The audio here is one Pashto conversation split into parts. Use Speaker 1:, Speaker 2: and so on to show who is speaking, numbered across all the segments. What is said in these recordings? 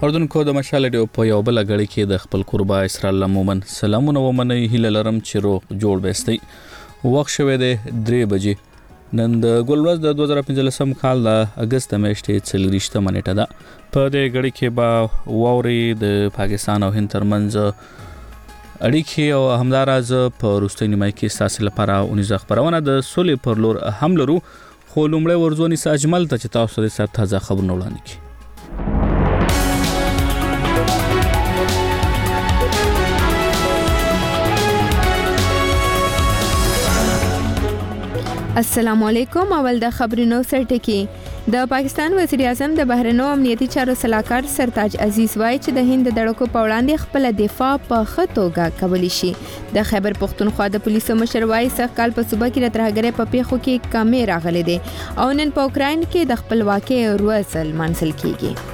Speaker 1: اردوونکو د مشال ریډیو په یو بل غړي کې د خپل قربا اسرائیل مومن سلامونه ومني هیله لرم چې روغ جوړ بهستي وخت شوه د 3 بجې نن د ګلورز د 2015 کال د اگست میاشتې 30 منټه ده په دې غړي کې با ووري د پاکستان او هند ترمنځ اړیکې او همداراز په روستي نیمه کې ساسي لپاره 19 خبرونه د سولې پر لور حمله رو خو لومړی ورزونی ساجمل ته چې تاسو سره تازه خبرونه وړاندې کړي.
Speaker 2: السلام علیکم. اول د خبرونو سرټکی. د پاکستان وزیر اعظم د بهرنیو امنیتي چارو سلاکار سرتاج عزیز وایي چې د هند د دړکو په وړاندې خپل دفاع په ښه توګه کولی شي. د خیبر پختونخوا د پولیسو مشر وایي سږ کال په صوبه کې د ترهګرۍ په پیښو کې کمې راغلي دي او نن په اوکراین کې د خپلواکۍ ورځ لمانځل کیږي.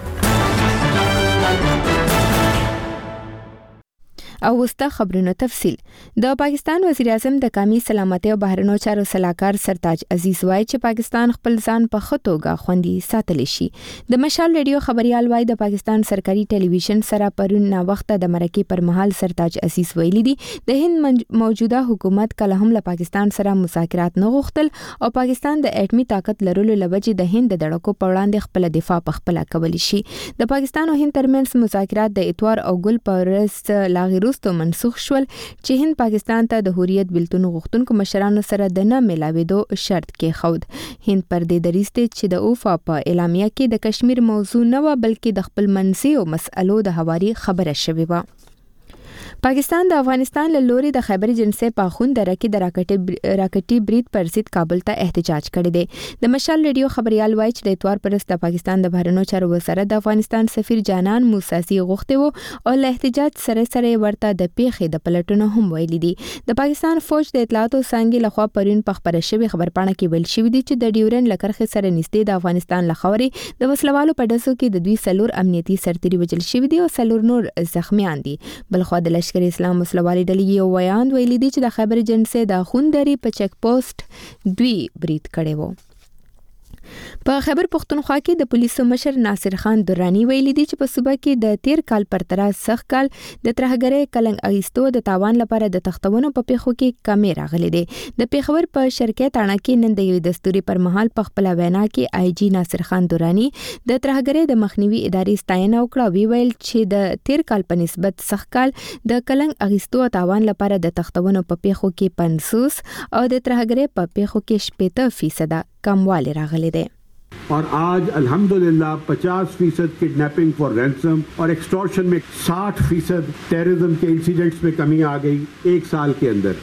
Speaker 2: او وسته خبرونو تفصیل. د پاکستان وزیر اعظم د قومي سلامتۍ او بهرنیو چارو سلاکار سرتاج عزیز وایي چې پاکستان خپل ځان په ښه توګه خوندي ساتلی شي. د مشال ریډیو خبريال وایي د پاکستان سرکاري ټلویزیون سره پرون نا وخته د مرکې پر مهال سرتاج عزیز ویلي دي د هند موجوده حکومت کله هم له پاکستان سره مذاکرات نه غوښتل او پاکستان د اټمی طاقت لرلو لوجې د هند د دړکو په وړاندې خپل دفاع په خپل کولی شي. د پاکستان او هند ترمنځ مذاکرات د اتوار او ګل پرست لاغیرو منسوخ شول چې هند پاکستان ته د حریت بلتون غوښتونکو مشرانو سره د نه ملاویدو شرط کې خود. هند پر دې دریسته چې د اوفا په اعلامیه کې د کشمیر موضوع نه و بلکې د خپل منځي او مسألو د حواري خبره شوې و. پاکستان د افغانستان له لوري د خیبر جنسي پاخوند درکې د راکټي برید پر ضد کابل ته احتجاج کړی دی. د مشال ریډیو خبريال وایي چې د اتوار پرست د پاکستان د بهرنیو چارو وزارت د افغانستان سفیر جانان موساسي غوښتي وو او له احتجاج سره ورته د پیښې د پلټونو هم ویلي دي. د پاکستان فوج د اطلاعاتو څنګه لخوا پرون په خبره شوی خبرپاڼه کې ویل شوی دی چې د ډیورن لکرخه سره نږدې د افغانستان لخوري د وسلوالو په ډزو کې د دوی سلور امنیتي سرتیري وژل شوی دي او سلور نور زخمیان دي. بلخو د لشکري اسلام وسلوالي ډلې یو ویاند ویلي دي چې د خیبر جنسي د خوندري په چک پوسټ دوی برید کړي وو. په خیبر پختونخوا کې د پولیسو مشر ناصر خان درانی ویلي دي چې په صوبه کې د 13 کال پر تراز سخت کال د ترهګرۍ کلنګ اغیستو د تاوان لپاره د تختونو په پیښو کې کمې راغلي دي. د پیښور په شرکت تاڼه کې نن د یو دستوري پر مهال په خپل وینا کې آی جی ناصر خان درانی د ترهګرۍ د مخنیوي ادارې ستاینه وکړه. وی ویل چې د 13 کال په نسبت سخت کال د کلنګ اغیستو تاوان لپاره د تختونو په پیښو کې 50 او د ترهګرۍ په پیښو کې 70% کموالی راغلی دی.
Speaker 3: और आज अल्हम्दुलिल्लाह 50% किडनैपिंग फॉर रैंसम और एक्सटॉर्शन में 60% टेररिज्म के इंसिडेंट्स में कमी आ गई एक साल के अंदर.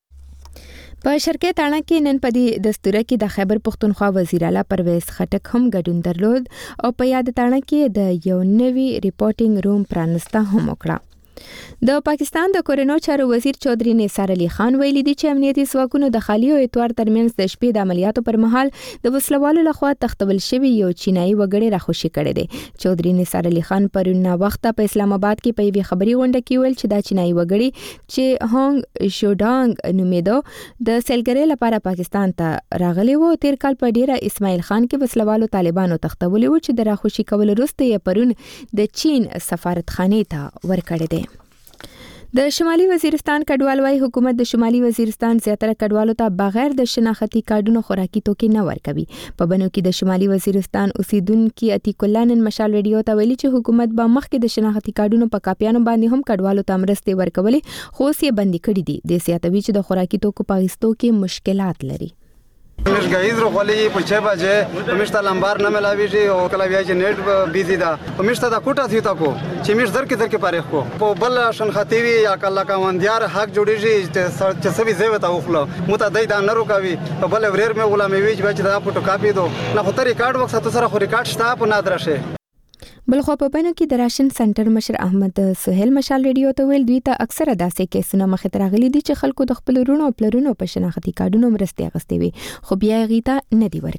Speaker 2: په شرکت تاڼه کې نن په دې دستوره کې د خیبر پختونخوا وزیر اعلی پرویز خټک هم ګډون درلود او په یاد تاڼه کې د یو نوي ریپورټینګ روم پرانسته هم وکړه. د پاکستان د کورونو چارو وزیر چودري نثار علي خان ویلي دي چې امنیتي ځواکونو د خالي او اتوار ترمنځ د شپې د عملیاتو پر مهال د وسلوالو لخوا تختول شوی یو چینایي وګړی راخوشي کړی دی. چودري نثار علي خان پرون وخت په اسلام آباد کې په یوه خبري غونډه کې ویل چې دا چینایي وګړی چې هونګ شوډانګ نومیدو د سیلګرۍ لپاره پاکستان ته راغلی وو. 13 کال په ډیره اسماعیل خان کې وسلوالو طالبانو تختولي وو چې د راخوشي کول وروسته یې پرون د چین سفارتخانې ته ورکړی دی. د شمالي وزیرستان کډوال وايي حکومت د شمالي وزیرستان زیاتره کډوالو ته بغیر د شناختی کارډونو خوراکي توکي نه ورکوي. په بنو کې د شمالي وزیرستان اوسیدونکو عتیق الله نن مشال ریډیو ته ویلي چې حکومت به مخکې د شناختی کارډونو په کاپیانو باندې هم کډوالو ته مرستې ورکولې خو اوس یې بندي کړې دي. د سیاتوي چې د خوراکي توکو په اخیستو کې مشکلات لري.
Speaker 4: مش گایز رو خالی پچه بجه میشتا لمبار نمیلاویجی او کلا بیاج نیټ بیزی دا میشتا دا کوټا تھی تا کو چې میش در کې پاره کو په بل شن خطیوی یا کلا کا وندیار حق جوړیږي چې سبي زیو تا وخلو مت دای دا نرو کوي په بل وریر مې غلامي ویج بچ دا فوټو کاپی دو نه خو ته ریکارډ وخت ته سره خو ریکارډ شتا په نادرشه.
Speaker 2: بلخو په بنو کې د راشن سنټر مشر احمد سہیل مشال ریډیو ته ویل دوی ته اکثره داسې کیسونه مخې ته راغلي دي چې خلکو د خپل رونو پلرونو په شناختی کارډونو مرستې اغستې وي خو بیا غیته نه دی ورکړي.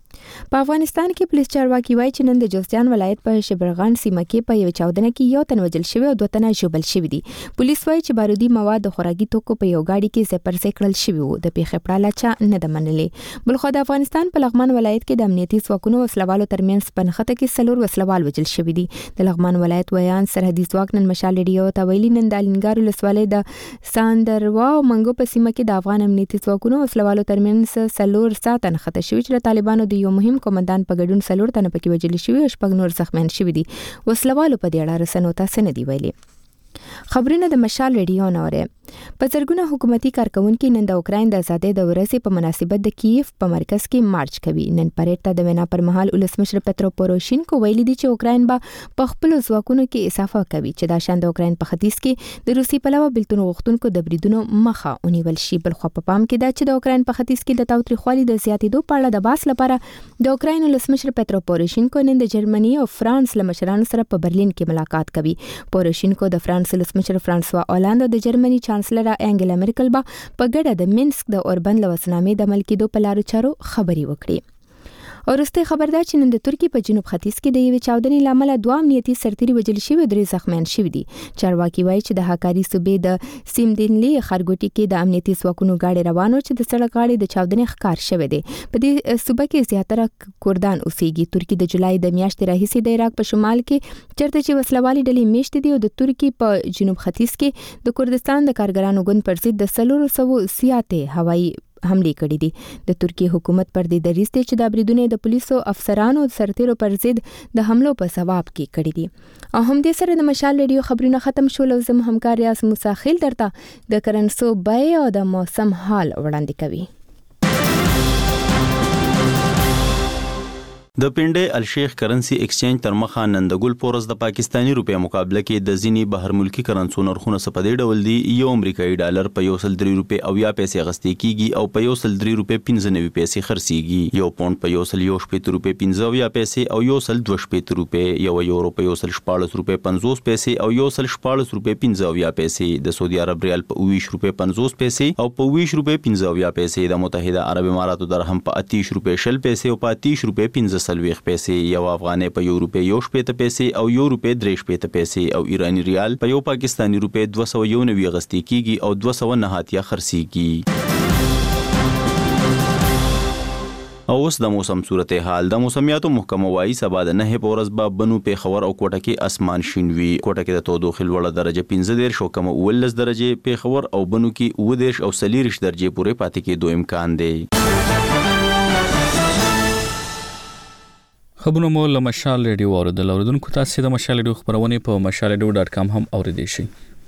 Speaker 2: په افغانستان کې پولیس چارواکي وایي چې نن د جوزجان ولایت په شبرغان سیمه کې په یو چاودنه کې یو تن وژل شوی او 2 تنه ژوبل شوي دي. پولیس وایي چې بارودي مواد د خوراکي توکو په یو گاډي کې زپر کړل شوی وو. د پیښې په اړه چا نه ده منلې. بلخو د افغانستان په لغمان ولایت کې د امنیتي ځواکونو وسلوالو ترمنځ په نښته کې 4 وسلوال وژل شوي دي. د لغمان ولایت ویان سرحدي ځواک نن مشال ریډیو ته ویلي نن د الینګار ولسوالۍ د ساندروا او منګو په سیمه کې د افغان امنیتي ځواکونو وسلوالو ترمنځ 4 ساعت نښته شوی چې د طالبانو د یو مهم قومندان په ګډون 4 تنه پکې وژل شوي او 6 نور زخمیان شوي دي. وسلوالو په دې اړه رسنیو ته څه نه دي ویلي. خبرونه د مشال ریډیو نوره. په زرګونه حکومتي کارکونکو نن د اوکراین د آزادۍ د ورځې په مناسبت د کیف په مرکز کې مارچ کوي. نن پریډ ته د وینا پر مهال ولسمشر پترو پوروشینکو ویلي دي چې اوکراین به په خپل ځواکونو کې اضافه کوي چې دا شان د اوکراین په ختیځ کې د روسي پلوه بلتون غوښتونکو د بریدونو مخه ونیول شي. بل خو په پام کې دا چې د اوکراین په ختیځ کې د تاوتریخوالي د زیاتېدو په اړه د باس لپاره د اوکراین ولسمشر پترو پوروشینکو نن د جرمني او فرانس له مشرانو سره په برلین کې ملاقات کوي. پوروشینکو د فرانس ولسمشر فرانسوا اولاند او د جرمني چانسلر انګلا مرکل با په ګډه د مینسک د اوربند لوسنامې د عمل کېدو په لارو چارو خبري وکړي. ورسته خبردار چې نن د ترکیې په جنوب ختیځ کې د یوې چاودنې لامل 2 امنیتي سرتیري وژل شوي او 3 زخمیان شوي دي. چارواکي وایي چې د هاکاري صوبې د سیمدینلی خارګوټي کې د امنیتي ځواکونو غاړي روانو چې د سړک غاړي د چاودنې ښکار شوی دی. په دې صوبه کې زیاتره کردان اوسېږي. ترکیې د جولای د میاشتې راهیسې د عراق په شمال کې چرته چې وسلوالي ډلې میشت دي او د ترکیې په جنوب ختیځ کې د کردستان د کارګرانو ګوند پر ضد د 400 سیاته هوایي حمله کړې دي. د ترکیې حکومت پر دې دریځ دی چې د بریدونو د پولیسو افسرانو او سرتیرو پر ضد د حملو په ثواب کې کړې دي. او هم دې سره د مشال ریډیو خبرونه ختم شول او زم همکار ریاض موسی خیل درته د کرنسو بای او د موسم حال وړاندې کوي.
Speaker 5: د پنډې الشیخ کرنسی ایکسچینج تر مخه نن د ګل پورس د پاکستانی روپیا مقابله کې د ځینی بهر ملکی کرنسو نرخونه څه په دې ډول دي. یو امریکایي ډالر په 103 روپیا او یا پیسې غستې کیږي او په 103 روپیا 95 پیسې خرڅيږي. یو پاوند په 118 روپیا 15 یا پیسې او 122 روپیا، یو یورو په 114 روپیا 50 پیسې او 114 روپیا 15 یا پیسې، د سعودي عرب ریال په 20 روپیا 50 پیسې او په 20 روپیا 15 یا پیسې، د متحده عرب اماراتو درهم په 30 روپیا 10 پیسې او په 30 روپیا 15 پیسې، یو افغاني په 1 روپیا 1 پیسې او 1 روپیا 3 پیسې او ایرانی ریال په یو پاکستانی روپیا 291 غستې کیږي او 209 خرڅيږي. او اوس د موسم صورتحال. د موسمیاتو محکمه وايي سبا د 9 په ورځ به بنو پیښور او کوټه کې اسمان شین وي. کوټه کې د تودوخې لوړه درجه 15 او کم 19 درجه، پیښور او بنو کې 19 او 30 درجه پورې پاتې کېدو امکان دی.
Speaker 1: خبرونه مو له مشال ریډیو اوریدل. اوریدونکو تاسو د مشال ریډیو خبرونه په mashalradio.com هم اوریدئ شئ.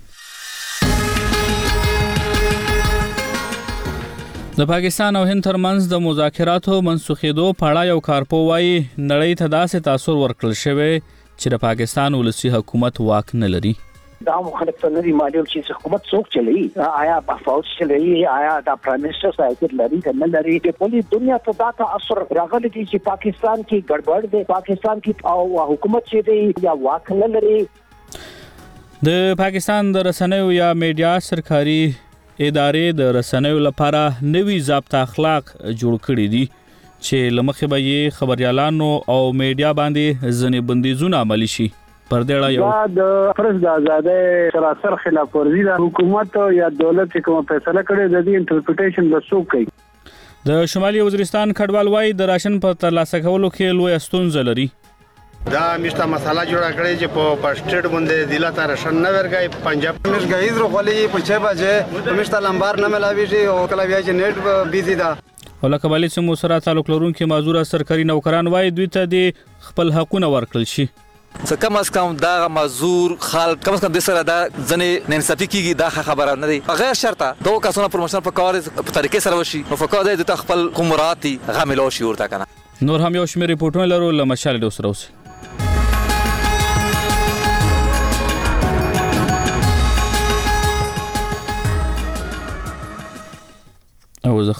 Speaker 1: د پاکستان او هند ترمنځ د مذاکراتو منسوخېدو په اړه یو کارپو وايي نړۍ ته داسې تاثیر ورکړل شوی چې د پاکستان ولسی حکومت واک نه لري.
Speaker 6: دا مخالف تلري ماډل چې حکومت څوک چلوي، آیا بفاوت چلوي، آیا دا پرایم منسٹر صاحب لري کنه لري. د ټولي دنیا ته دا تاثیر راغلی دی چې پاکستان کې ګډوډ دی، پاکستان کې او حکومت چې دی یا واک نه لري.
Speaker 1: د پاکستان د رسنیو یا میډیا سرکاري ادارې د رسنیو لپاره نوي ضابطه اخلاق جوړ کړي دي چې لمخې به یې خبريالانو او میډیا باندې ځنې بندیزونه عملي شي. پر دې اړه یو
Speaker 7: د پرس د آزادۍ سراسر خلاف ورزي د حکومت یا دولت کوم فیصله کړي د دې انټرپریټیشن به څوک کوي.
Speaker 1: د شمالي وزیرستان کډوال وايي د راشن په ترلاسه کولو کې لوی ستونزه لري.
Speaker 8: دا میشته مساله جوړه کړې چې په سټیټ باندې ضلع ته راشن نه ورګي. پنجاب
Speaker 4: مش غیز رو خلی په 6 بجې میشته لمبار نه ملاويږي او کله بیا چې نیټ بیزی دا.
Speaker 1: ولکبالي سمو سره تعلق لرونکي معذور سرکاري نوکران وايي دوی ته د خپل حقوقونه ورکړل شي.
Speaker 9: کم از کم دا معذور خلک کم از کم د سره دا ځنې ننصافي کیږي، دا خبره نه دی. غیر شرطه دوه کسونه پروموشن په کار په طریقې سره وشي نو فکر دی د خپل کومراتي غاملو شي ورته کنه.
Speaker 1: نور هم یو شمېر ریپورتونه لرو له مشال ډو سره اوسئ. او زه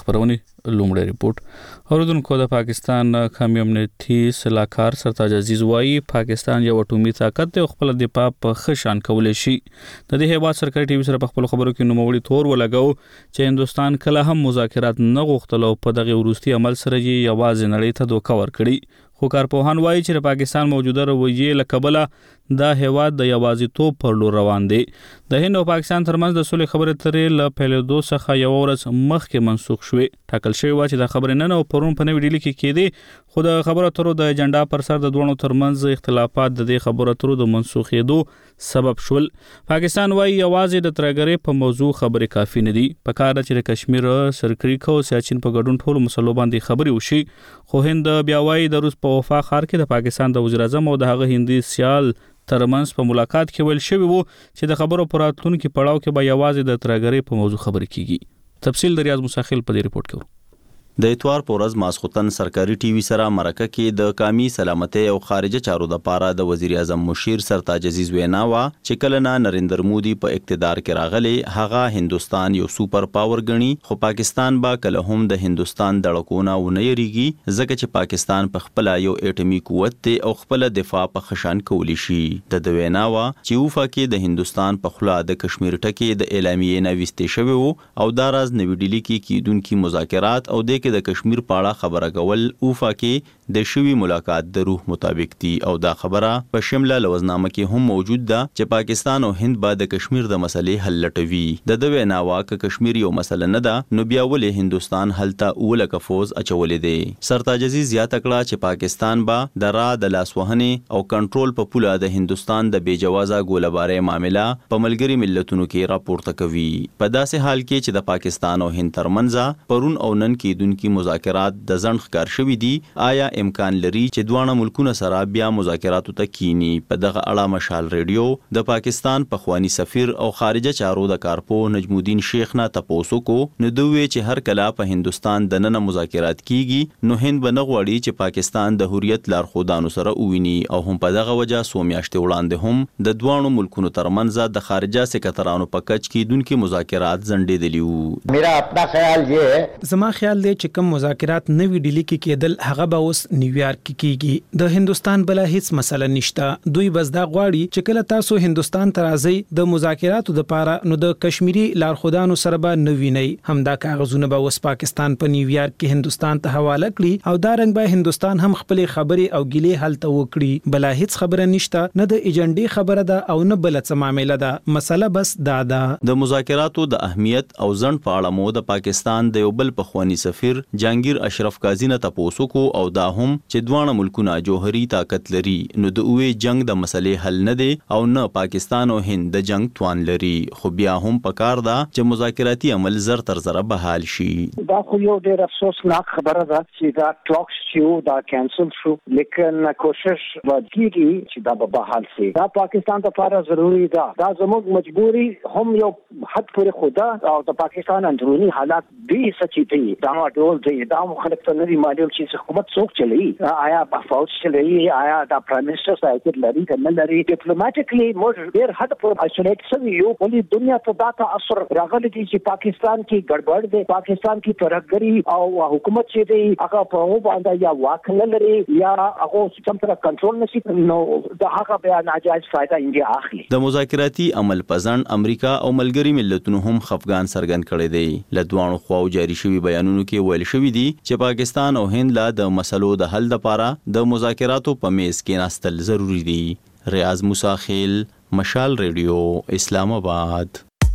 Speaker 1: خبرونه لومړی ریپورت اوردونکو د پاکستان قومي امنیتي صلاحکار سرتاج عزیز وایي پاکستان یو اټومي طاقت دی او خپل دفاع په خشان کولای شي د دې هیواد سرکاري ټي وي سره په خپل خبرو کې نوموړي تور ولګاو چې هندستان کله هم مذاکرات نه غوښتل او په دغه وروستي عمل سره یې یوازې نړۍ ته دوکه ورکړي خو کارپوهان وایي چې د پاکستان موجوده رویې له کبله دا هیواد د یوازیتوب پر لور روان دی د هند او پاکستان ترمنځ د صلح خبرې اترې له پیلېدو څخه یو ورځ مخکې منسوخ شوې ټاکل شوی و چې د خبرې نن او پرون په نوې ډیلي کې کېدې خو د خبرو اترو د ایجنډا پر سر د دوه ترمنځ اختلافات د دې خبرو اترو د منسوخېدو سبب شول پاکستان وایي یوازې د ترګرې په موضوع خبرې کافي نه دي په کار چې د کشمیر سرکریکو سیاچین په ګډون ټولو مسلو باندې خبرې وشي خو هند بیا وایي د روس په وفا ښار کې د پاکستان د وزیر اعظم او د هغه هندي سیال ترمنځ په ملاقات کې ویل شوی وو چې د خبرو پر راتلونکي پړاو کې به یوازې د ترګرې په موضوع خبرې کیږي تفصیل د ریاض مساخیل په دې ریپورت کې
Speaker 5: د اتوار پورز ماسختن سرکاري ټي وي سره مرکه کې د قومي سلامتۍ او خارجه چارو د پاره د وزیر اعظم مشیر سرتاج عزیز وینا وا چې کله نه نریندر مودي په اقتدار کې راغلي هغه هندستان یو سوپر پاور غني خو پاکستان با کله هم د هندستان دړکونه ونه یریږي ځکه چې پاکستان په خپل یو اټومي قوت ته او خپل دفاع په خشان کولی شي د وینا وا چې وفا کې د هندستان په خلا د کشمیر ټکي د اعلامیې نه وستې شوی او دا راز نوې ډیلي کې کیدونکو مذاکرات او د د کشمیر پاړه خبره کول اوفا کې د شوی ملاقات د روح مطابق دي او دا خبره په شمله لوزنامه کې هم موجود ده چې پاکستان او هند به د کشمیر د مسلې حل لټوي د دوی ناوا ک کشمیر یو مسله نه ده نو بیا ولې هندستان هلته اولکه فوز اچولې دي سرتاج عزیز زیاته کړه چې پاکستان به د را د لاسوهنې او کنټرول په پوله د هندستان د بیجوازه ګولبارې معاملې په ملګری ملتونو کې راپورته کوي په داسې حال کې چې د پاکستان او هند ترمنځ پرون او نن کې کی مذاکرات د ځنډ ښکار شوي دي آیا امکان لري چې دواړه ملکونه سره بیا مذاکراتو ته کینی په دغه اړه مشال ریډیو د پاکستان پخوانی سفیر او خارجه چارو د کارپو نجم الدین شیخ نه تاسو کو نو دوی چې هر کله په هندستان د نن مذاکرات کیږي نو هند بنغوړي چې پاکستان د حریت لارښودانو سره وویني او هم په دغه وجه سومیاشتې وړاندې هم د دواړو ملکونو ترمنځ د خارجه سکرټرانو په کچ کې دونکو مذاکرات ځنډېدلی
Speaker 10: میرا خپل خیال دی
Speaker 11: زما خیال دی چې کوم مذاکرات نوې ډیلی کې کېدل هغه به اوس نیویارک کې کیږي د هندستان بل هیڅ مسله نشته دوی بس دا غواړي چې کله تاسو هندستان ته راځي د مذاکراتو لپاره نو د کشمیری لارښودانو سره به نویني همدا کاغذونه به اوس پاکستان په نیویارک کې هندستان ته حواله کړي او دا رنګ به هندستان هم خپل خبرې او ګیلې حل ته وکړي بل هیڅ خبره نشته نه د ایجنډي خبره ده او نه بل څه معاملې ده مسله بس دا ده
Speaker 5: د مذاکراتو د اهمیت او ځنډ په اړه مو د پاکستان د یو بل پخوانی سفیر جهانگیر اشرف قاضی نه تاسو کو او دا هم چې دواړه ملکونه جوهري طاقت لري نو د اوې جنگ د مسلې حل نه دی او نه پاکستان او هند د جنگ توان لري خو بیا هم پکار ده چې مذاکراتي عمل زر تر زر بحال شي
Speaker 6: دا خو یو ډېر افسوسناک خبره ده چې دا ټاکس چې دا کینسل شو لیکن کوشش وکړي چې دا به بحال شي دا پاکستان لپاره ضروری ده دا زموږ مجبوری هم یو حد پورې خدا او د پاکستان اندرونی حالات به سچي دي دا ډول دی دا مخالف ته نوی معلوم چې حکومت څوک چلی آیا فوج چلی آیا دا پرایم منسٹر سایت لري کنه لري ډیپلوماټیکلی موږ ډیر حد پر آیسولیټ شوی یو ولې دنیا ته دا تاثر راغلی دی چې پاکستان کې ګډوډ دی پاکستان کې ترهګری او حکومت چې دی هغه په هو باندې یا واکله لري یا هغه سیستم تر کنټرول نشي نو دا هغه بیا ناجایز فائدہ انډیا اخلي
Speaker 5: د مذاکراتي عمل پزن امریکا او ملګری ملتونو هم خفګان سرګن کړي دی لدوانو خواو جاری شوی بیانونو کې ویل شوی دی چې پاکستان او هند لا د مسلو د حل لپاره د مذاکراتو په میز کې ناستل ضروری دي ریاض مساخیل مشال ریډیو اسلام آباد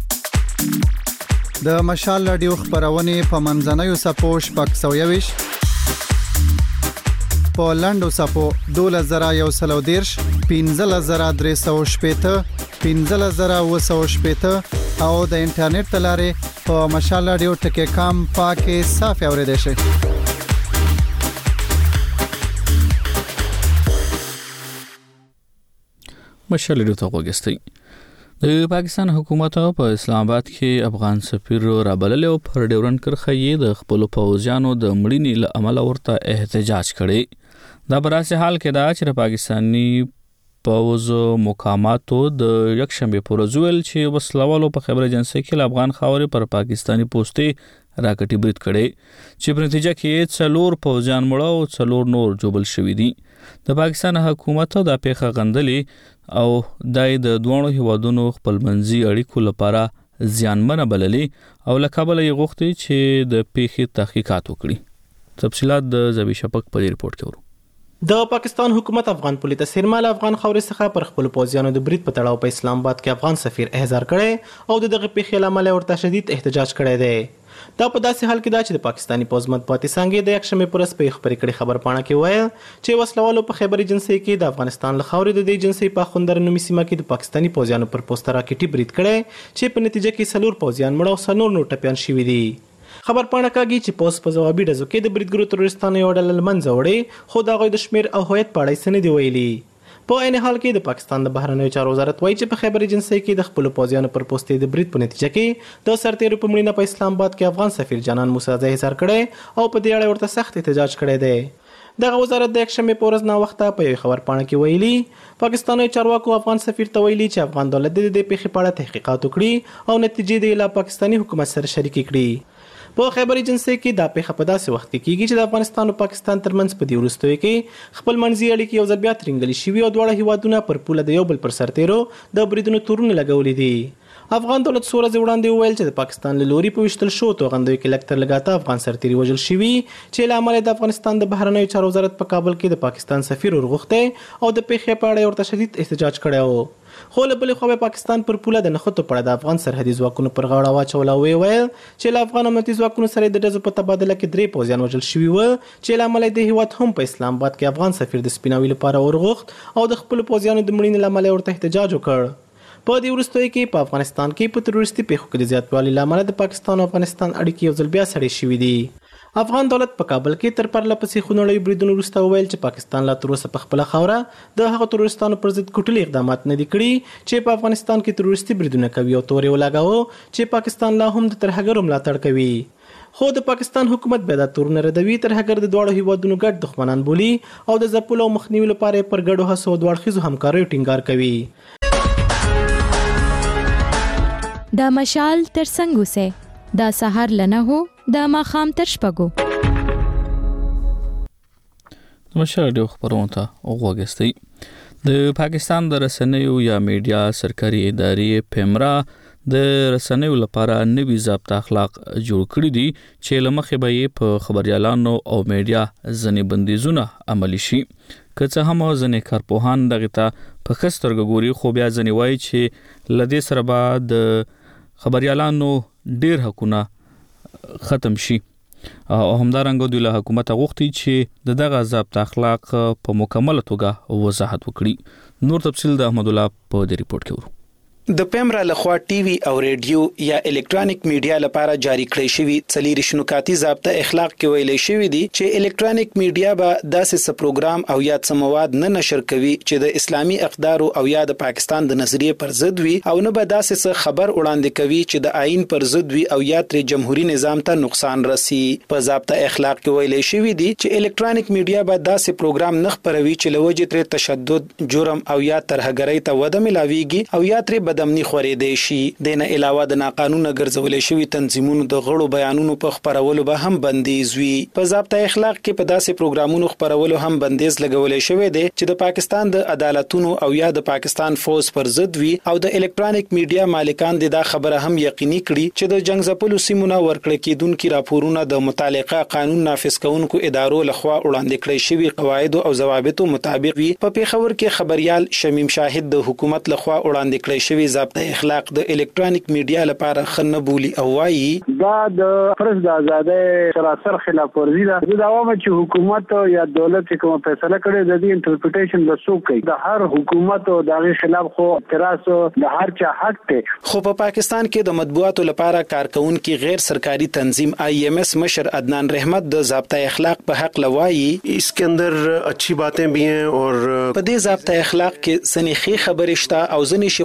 Speaker 12: د مشال رادیو خبرونه په منځنوي سپو شپږ 120 په لاندو سپو 2110 15310 15000 او د انټرنیټ تلاره په mashalradio.com پاکه صافي اوریدئ شئ
Speaker 1: مشال ریډیو ته وګورئ د پاکستان حکومت په اسلام آباد کې افغان سفیر رابلل او پر ډیورن کرخې د خپل پوځیانو د مړینې له عمل ورته احتجاج کړي دا براسه حال کې دا چې پاکستانی پوز مقاماتو د یکشنبه پر ورځ چې وسلوالو په خبر ایجنسی کې افغان خاورې پر پاکستانی پوسټي راکټي برید کړي چې په نتیجه کې 4 پوځیان مړه او 4 نور جوبل شوي دي. د پاکستان حکومت د پیښه غندلې او د دوه هیوادونو خپلمنځي اړیکو لپاره زیانمنه بللې او له کابل یې غوښتي چې د پیښې تحقیقات وکړي. تفصیلات د زبی شپک په ریپورت کې ورو.
Speaker 13: د پاکستان حکومت افغان پولیس سرمال افغان خوري څخه پر خپل پوځیانو د برید په تړاو په اسلام آباد کې افغان سفیر احضار کړي او دغه پیښې لامل ورته شدید احتجاج کړی دی. دا په داسې حال کې دا چې د پاکستاني پوځ مطبوعاتي څنګه د یکشنبه پر ورځ په خبري کړي خبر پاڼه کې وایي چې وسلوالو په خیبر ایجنسی کې د افغانستان له خاورې د ایجنسی په خوندر نومي سیمه کې د پاکستاني پوځیانو پر پوسټر راکټي برید کړي چې په نتیجه کې 4 پوځیان مړه او 4 نور ټپيان شوي دي. خبر پاڼه کوي چې پوس په ځوابي ډزو کې د بریدګرو تروریستانو یو ډله لمنځه وړي خو د هغوی د شمیر او هویت په اړه څه نه دی ویلي. په عین حال کې د پاکستان د بهرنیو چارو وزارت وایي چې په خیبر ایجنسی کې د خپل پوځیانو پر پوسټې د برید په نتیجه کې د سرتیرو په مړینه په اسلام آباد کې افغان سفیر جانان موسی احضار کړي او په دې اړه ورته سخت احتجاج کړی دی. دغه وزارت د یکشنبه په ورځ نا وخته په یو خبر پاڼه کې ویلي پاکستاني چارواکو افغان سفیر ته ویلي چې افغان دولت د دې پیښې په اړه تحقیقات وکړي او نتیجې د لا پاکستاني حکومت سره شریک کړي. په خیبر ایجنسی کې دا پیښه په داسې وخت کې کیږي چې د افغانستان او پاکستان ترمنځ په دې وروستیو کې خپل منځي اړیکې یو ځل بیا ترنګلې شوي او دواړه هیوادونه پر پوله د یو بل پر سرتیرو د بریدونو تورونه لګولې دي. افغان دولت څو ورځې وړاندې وویل چې د پاکستان له لوري په وشتل شو توغندوی کې لکتر لګاته افغان سرتیري وژل شوي چې له امله د افغانستان د بهرنیو چارو وزارت په کابل کې د پاکستان سفیر ورغوښته او د پیښې په اړه ورته شدید احتجاج کړی و. خو له بلې خوا پاکستان پر پوله د نښتو په اړه د افغان سرحدي ځواکونو پر غاړه واچول او ویل چې له افغان امنیتي ځواکونو سره د ډزو په تبادله کې 3 پوځیان وژل شوي و چې له امله د هیواد هم په اسلام آباد کې افغان سفیر د سپیناوي لپاره ورغوښت او د خپل پوځیانو د مړینې له امله ورته احتجاج وکړ. په دې وروستیو کې په افغانستان کې په تروریستي پیښو کې د زیاتوالي له امله د پاکستان او افغانستان اړیکې یو ځل بیا سړې شوي دي. افغان دولت په کابل کې تر پرله پسې خونړیو بریدونو وروسته وویل چې پاکستان لا تر اوسه په خپله خاوره د هغو تروریستانو پر ضد کوټلي اقدامات نه دي کړي چې په افغانستان کې تروریستي بریدونه کوي او تورې ولګاوه چې پاکستان لا هم د ترهګرو ملاتړ کوي. خو د پاکستان حکومت بیا دا تورونه ردوي ترهګر د دواړو هیوادونو ګډ دښمنان بولي او د ځپلو او مخنیوي لپاره پر ګډو هڅو او دواړخیزو همکاریو ټینګار کوي.
Speaker 2: دا مشال تر څنګه سه دا سحر لنه هو دا ماخام تر شپږو.
Speaker 1: مشال ډیو خبرونه ته وګورئ. د پاکستان د رسنیو یا میډیا سرکاري ادارې پیمرا د رسنیو لپاره نوي ضابطه اخلاق جوړ کړی دي چې لمخې به یې په خبريالانو او میډیا ځنې بندیزونه عملي شي. که څه هم ځنې کارپوهان دغه ته په خسترګ ګوري خو بیا ځنې وایي چې لدې سره به د خبريالانو ډیر حقونه ختم شي او همدارنګه د حکومت غوښتي چې دغه ضابطه اخلاق په مکمل توګه وضاحت وکړي. نور تفصیل د احمد الله په دې ریپورت کې ورو.
Speaker 14: د پیمرا لخوا ټي وي او ریډیو یا الکترونیک میډیا لپاره جاری کړی شوی څلیر شنوکاتی ضابطه اخلاق کې ویلي شوی دی چې الکترونیک میډیا به داسې څه پروګرام او یا څه مواد نه نشر کوي چې د اسلامي اقدارو او یا د پاکستان د نظریه پر ضد وي او نه به داسې څه خبر وړاندې کوي چې د آئین پر ضد وي او یا تر جمهوریت نظام ته نقصان رسي. په ضابطه اخلاق کې ویلي شوی دی چې الکترونیک میډیا به داسې پروګرام نه خپروي چې لوجه تر تشدد، جرم او یا ترهګرۍ ته وده ملاويږي او یا تر دمنی خورېدې شي. دنه علاوه د ناقانونه ګرځولې شوی تنظیمونو د غړو بیانونو په خبرولو به هم بندیز وي. په ضابطه اخلاق کې په داسې پروګرامونو خبرولو هم بندیز لګولې شوی دی چې د پاکستان د عدالتونو او یا د پاکستان فوز پر ضد وي او د الکترونیک میډیا مالکان دا خبره هم یقیني کړي چې د جنگ ځپلو سیمونه ورکړه کېدونکو راپورونه د متعلقه قانون نافذ کوونکو ادارو لخوا وړاندې کړي شوی قواعد او ضوابطو مطابق وي. په پیښور کې خبريال شمیم شاهد د حکومت لخوا وړاندې کړي شوی ضابطه اخلاق د الکترونیک میډیا لپاره خنه بولی او وایي
Speaker 7: دا د پرس د آزادۍ سراسر خلاف ورزي ده. د عوامو چې حکومت یا دولت کوم فیصله کړي د دې انټرپریټیشن د څوک کوي د هر حکومت او د خلاف خو اعتراض د هر چا حق دی.
Speaker 14: خو په پاکستان کې د مطبوعاتو لپاره کارکونکو غیر سرکاري تنظیم IMS مشر عدنان رحمت د ضابطه اخلاق په حق لوایي
Speaker 15: इसके अंदर अच्छी बातें भी हैं और
Speaker 14: په دې ضابطه اخلاق کې ځنې خبرې شته او ځنې شقونه پکې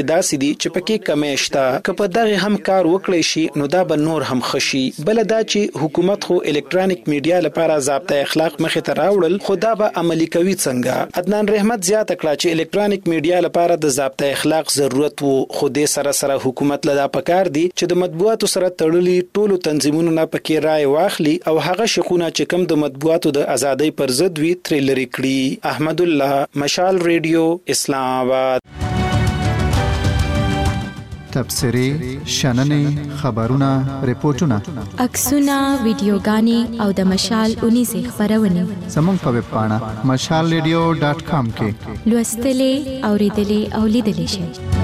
Speaker 14: کې داسې دي چې پکې کمې شته که په دغه هم کار وکړي شي نو دا به نور هم خشي. بل دا چې حکومت خو الکترونیک میډیا لپاره ضابطه اخلاق مخې ته راوړل، خو دا به عملي کوي څنګه؟ عدنان رحمت زیاته کړه چې الکترونیک میډیا لپاره د ضابطه اخلاق ضرورت وو، خو د سره حکومت له پکار دي چې د مطبوعاتو سره تړلي ټولو تنظیمونو نه پکې رائے واخلي او هغه شقونه چې کم د مطبوعاتو د ازادۍ پر ضد وي ترې لري کړي. احمد الله، مشال ریډیو، اسلام آباد.
Speaker 12: تبصرې، شننې، خبرونه، ریپورتونه،
Speaker 15: عکسونه، ویډیوګانې او د مشال 19 خبرونه
Speaker 12: زموږ په ویب پاڼه mashalradio.com کې
Speaker 15: لوستلې، اوریدلې او لیدلې شئ.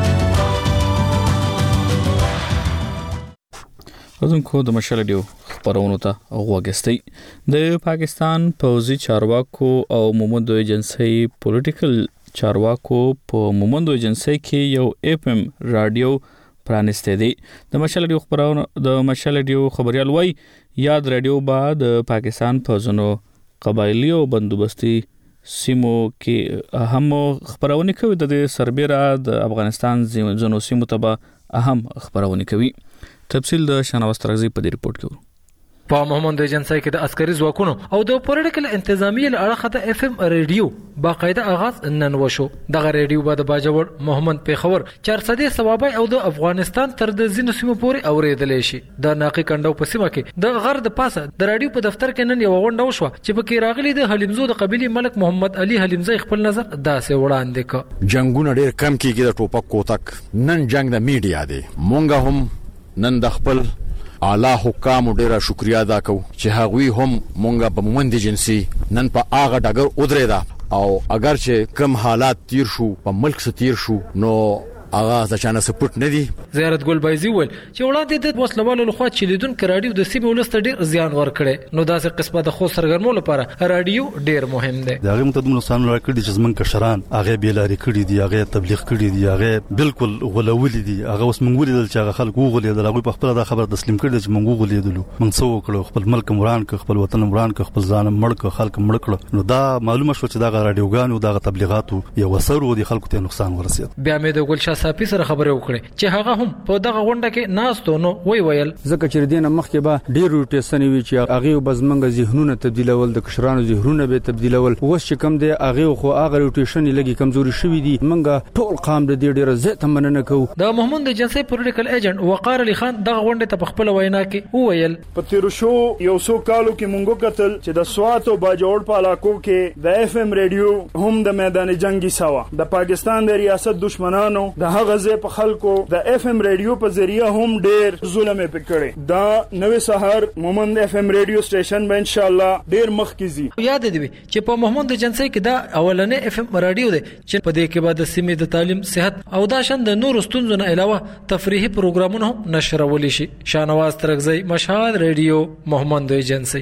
Speaker 1: اوردونکو د مشال ډیو خبرونو ته غوږستئ. د پاکستان پوځي چارواکو او مومندو ایجنسی پولیټیکل چارواکو په مومندو ایجنسی کې یو FM رادیو پرانسته دی. د مشال ډیو خبرونه د مشال ډیو خبريال وای یاد رادیو با د پاکستان پوځونو قبایلی او بندوبستي سیمو کې اهم خبرونه کوي. د سربېره د افغانستان ځینو سیمو ته اهم خبرونه کوي. تفصیل د شناوس ترغزی په دې رپورت کې ورو.
Speaker 16: په محمد ایجنسی کې د عسکري ځواکونو او د پولیټیکل انتظامیه لړخه د FM ریډیو باقاعده آغاز نن وشو. دغه ریډیو به د باجوړ محمد پیښور 400 ثوابای او د افغانستان تر د زینو سیمو پورې اوریدلې شي. د ناقي کندو په سیمه کې د غر د پاسه د رادیو په دفتر کې نن یو غونډه وشوه چې پکې راغلي د حلیمزو د قبيله ملک محمد علي حلیمزی خپل نظر داسې وړاندې ک.
Speaker 17: جنگونه ډېر کم کیږي د ټوپک کوتک، نن جنگ د میډیا دی. مونږ هم نن د خپل اعلی حکام ډیره شکریا ادا کوو چې هغوی هم مونږه په مومند ایجنسی نن په هغه ډګر ودرېدا او اگر چې کم حالات تیر شو په ملک څخه تیر شو نو هغه ځکه سپورت نه دی.
Speaker 16: زیارت ګل بایزي ول چې وړاندې د وسلوالو لخوا چې لیدونکو رادیو د سیمې ولست ډیر زیان ورکړي، نو داسې قسمه د خو سرګرمو لپاره رادیو ډیر مهم دی.
Speaker 18: دا هغه متدمن نقصان ورکړي چې زمونږ کشران هغه بیلاری کړي دي، هغه تبلیغ کړي دي، هغه بالکل غولولي دي. هغه اوس مونږ ولیدل چې هغه خلک وغولېدل، هغه په خپل دا خبر تسلیم کړي چې مونږ وغولېدل، مونږ څه وکړو، خپل ملک مران ک، خپل وطن مران ک، خپل ځان مړ ک، خلک مړ کړ. نو دا معلومه شو چې دا رادیوګان او دا تبلیغاتو یو وسر و دي خلکو ته نقصان ورسید.
Speaker 16: بیا مې د ګل شاه صافي سره خبرې وکړي چې هغه هم په دغه غونډه کې ناستو نو ویل
Speaker 19: ځکه چې دینه مخکې به ډیر روټیشن وی چې هغه بزمنګ ذهنونه تبدیلول، د کشرانو ذهنونه به تبدیلول. اوس چې کم دی هغه خو هغه روټیشن لګي کمزوري شوی دی. منګه ټول قام د دې ډیره زیات مننه کوو.
Speaker 16: د محمد ایجنسی پولیټیکل ایجنټ وقار علي خان دغه غونډه ته په خپل وینا کې ویل
Speaker 20: په تیر شو یو څو کالو کې مونږ کتل چې د سوات او باجوړ په علاقو کې د FM ریډیو هم د میدان جنگي سوا د پاکستان د ریاست دشمنانو د هغه ځای په خلکو د FM ریډیو په ذریعہ هم ډیر ظلم پکړي. دا نوې سحر مومند FM ریډیو سټیشن به ان شاء الله ډیر مخکزي.
Speaker 16: یاد دی چې په محمد ایجنسی کې دا اولنې FM رادیو دی چې په دې کې بعد د سیمې د تعلیم، صحت او دا شند نور ستونزو نه علاوه تفریحي پروګرامونه هم نشرول شي. شانواز ترغزی، مشهد ریډیو، محمد ایجنسی.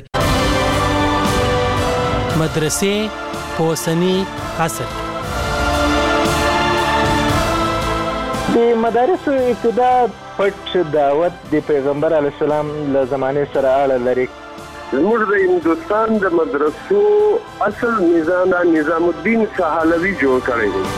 Speaker 21: مدرسې پوسنی عصر
Speaker 22: د مدارس ابتدا پټ دعوت د پیغمبر علی السلام له زمانه سره اړه لري.
Speaker 23: زموږ د هندستان د مدرسو اصل نظام الدین سهالوی جوړ کړی دی.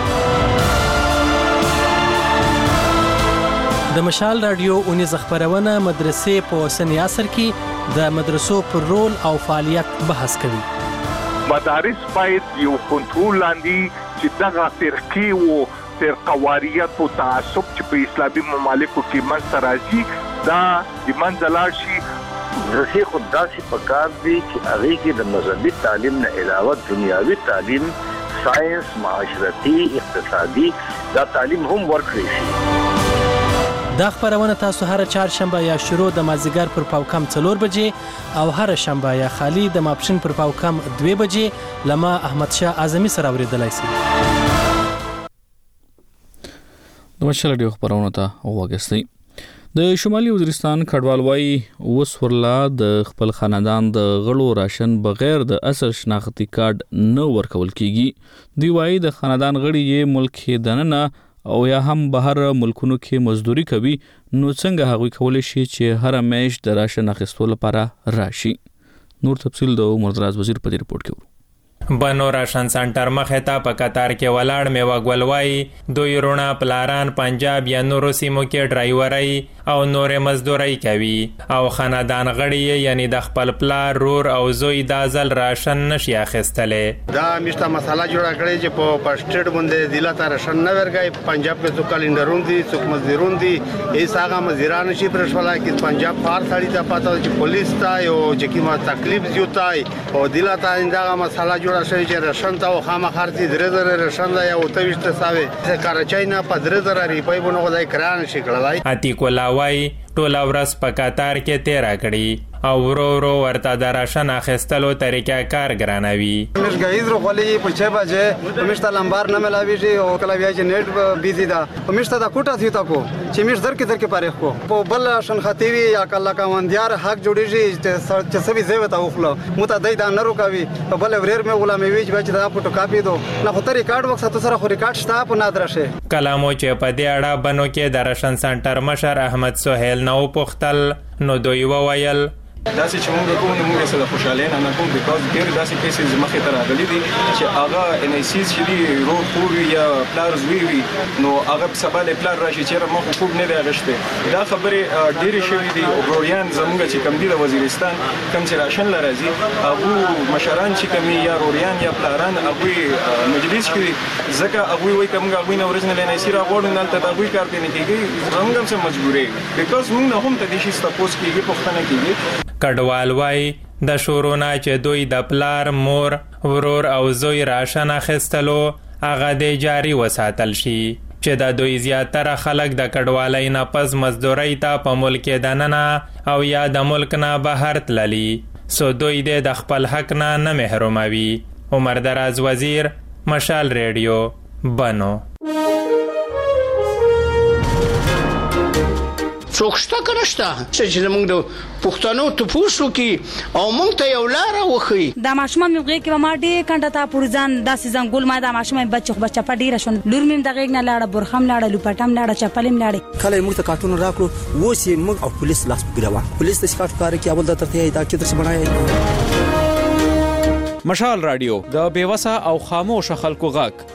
Speaker 21: د مشال رادیو 19 خبرونه مدرسې په اوسنی عصر کې د مدرسو پر رول او فعالیت بحث کوي.
Speaker 24: مدارس باید یو کنټرول لاندې چې دغه فرقې وو فرقواریت او تعصب چې په اسلامي ممالکو کې منځ راځي دا د منځ لاړ شي.
Speaker 25: مدرسې خود داسې پکار دي چې هغې کې د مذهبي تعلیم نه علاوه دنیاوي تعلیم، ساینس، معاشرتي، اقتصادي دا تعلیم هم ورکړی شي.
Speaker 21: دا خبرونه تاسو هر چهارشنبه یا شروع د مازیګر پر پاوکم 4 بجې او هر شنبه یا خالی د ماپښین پر پاوکم 2 بجې لما احمد شاه اعظمي سره اوریدلای شئ.
Speaker 1: د مشال ډیو خبرونه ته وګورئ. د شمالي وزیرستان کډوال وای وسورلا د خپل خاندان د غړو راشن بغیر د اصل شناختی کارت نه ورکول کیږي. دی وای د خاندان غړي یې ملک دننه او یا هم بهر ملکونو کې مزدوري کوي، نو څنګه هغوی کولی شي چې هر میاشت د راشن اخیستلو لپاره راشي. نور تفصیل د عمر دراز وزیر په دې رپورت کې ورو.
Speaker 3: بنو راشن سنټر مخې ته په قطار کې ولاړ میوه ګل وایي دوی روڼه پلاران پنجاب یا نورو سیمو کې ډرایورۍ او نورې مزدورۍ کوي او خاندان غړي یعنی د خپل پلار رور او زوی دا ځل راشن نشي اخیستلی.
Speaker 4: دا میشته مساله جوړه کړې چې په سټیټ باندې ضلع ته راشن نه ورګي. پنجاب کې څوک کلندرون دي څوک مزدورون دي ایس هغه مزدوران شي پرشولا کې پنجاب پار سړی ته پاتو چې پولیس ته یو چې کیما تکلیف زیاتای او ضلع ته دا مساله جوړه شوی چې راشن ته خامخار دي درې راشن لا یو تويشت ساوي کراچۍ نه په 3000 روپۍ باندې غوډای کران شي کړلای.
Speaker 3: عتیق الله وای ټول ورځ په قطار کې تیرا کړی او ورو ورته د راشن اخیستلو طریقه کار ګرانوي.
Speaker 8: مش غیز رو خلی په 6 بجې مشته لمبار نه ملاويږي او کله بیا چې نیټ بيزي دا مشته دا کوټه ثیتا کو چې مش در کې پاره کو په بل راشن خاتيوي یا کله کا ونديار حق جوړيږي چې سبي زوي ته وخلو مو ته دای دا نه روکاوي په بل وریر مې غلامي وی چې دا فوټو کاپي دو نه خو ریکارډ وخت سره خو ریکارډ شته په نادرشه
Speaker 3: کلامو چې په دې اړه بنو کې د راشن سنټر مشر احمد سهیل نو پختل نو دوی وویل
Speaker 9: داسې چې موږ کوو نو موږ سره خوشاله نه کوم بیکاز ډېر داسې پیسې مخې ته راغلي دي چې هغه ان ای سیز چې دی رو پور یا پلارز وی نو هغه په سبا له پلار راشي چې ما خو نه دی غشته دا خبره ډېر شوې دي او ګوريان زموږ چې کم دي د وزیرستان کم چې راشن لرازي هغه مشران چې کمی یا روريان یا پلاران هغه مجلس کې ځکه هغه وایي کوم هغه نه ورزنه لنه سیرا غوړ نه تل هغه کار کوي کېږي زموږ هم څه مجبورې بیکاز موږ هم ته دي شي تاسو کېږي پښتنه کېږي. کډوال وای د شورونه چې دوی د پلار مور ورور او زوی راشن اخیستلو هغه د جاری وساتل شي چې د دوی زیاتره خلک د کډوالۍ نه پس مزدورۍ ته په ملک دننه او یا د ملک نه بهر تللی سو دوی د خپل حق نه محروموي. عمر دراز وزیر مشال ریډیو بنو.
Speaker 10: څوک شته که نشته چې موږ د پښتنو تپوسو کې او موږ ته یو لاره وښي.
Speaker 26: دا ماشومان مې غېږ کې ما ډېر کنټه تا پورځان داسې ځنګول ما دا ماشومان بچه په ډېره شون لور مې د غېږ نه لاړه برخم لاړه لوپټم لاړه چپل مې لاړه
Speaker 27: کله موږ ته کارتون راکړو اوس یې موږ او پولیس لاس ګروا پولیس د شکایت کار کې اول د ترته دا چې درس بنای.
Speaker 28: مشال رادیو د بیوسه او خاموش خلکو غږ.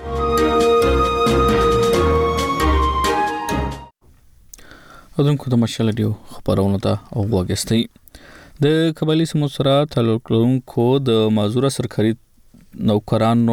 Speaker 1: دونکو د مشال رادیو خبرونه ته او وګستئ. د قبایلی سیمو سره تعلق لرونکو د معذوره سرکاري نوکرانو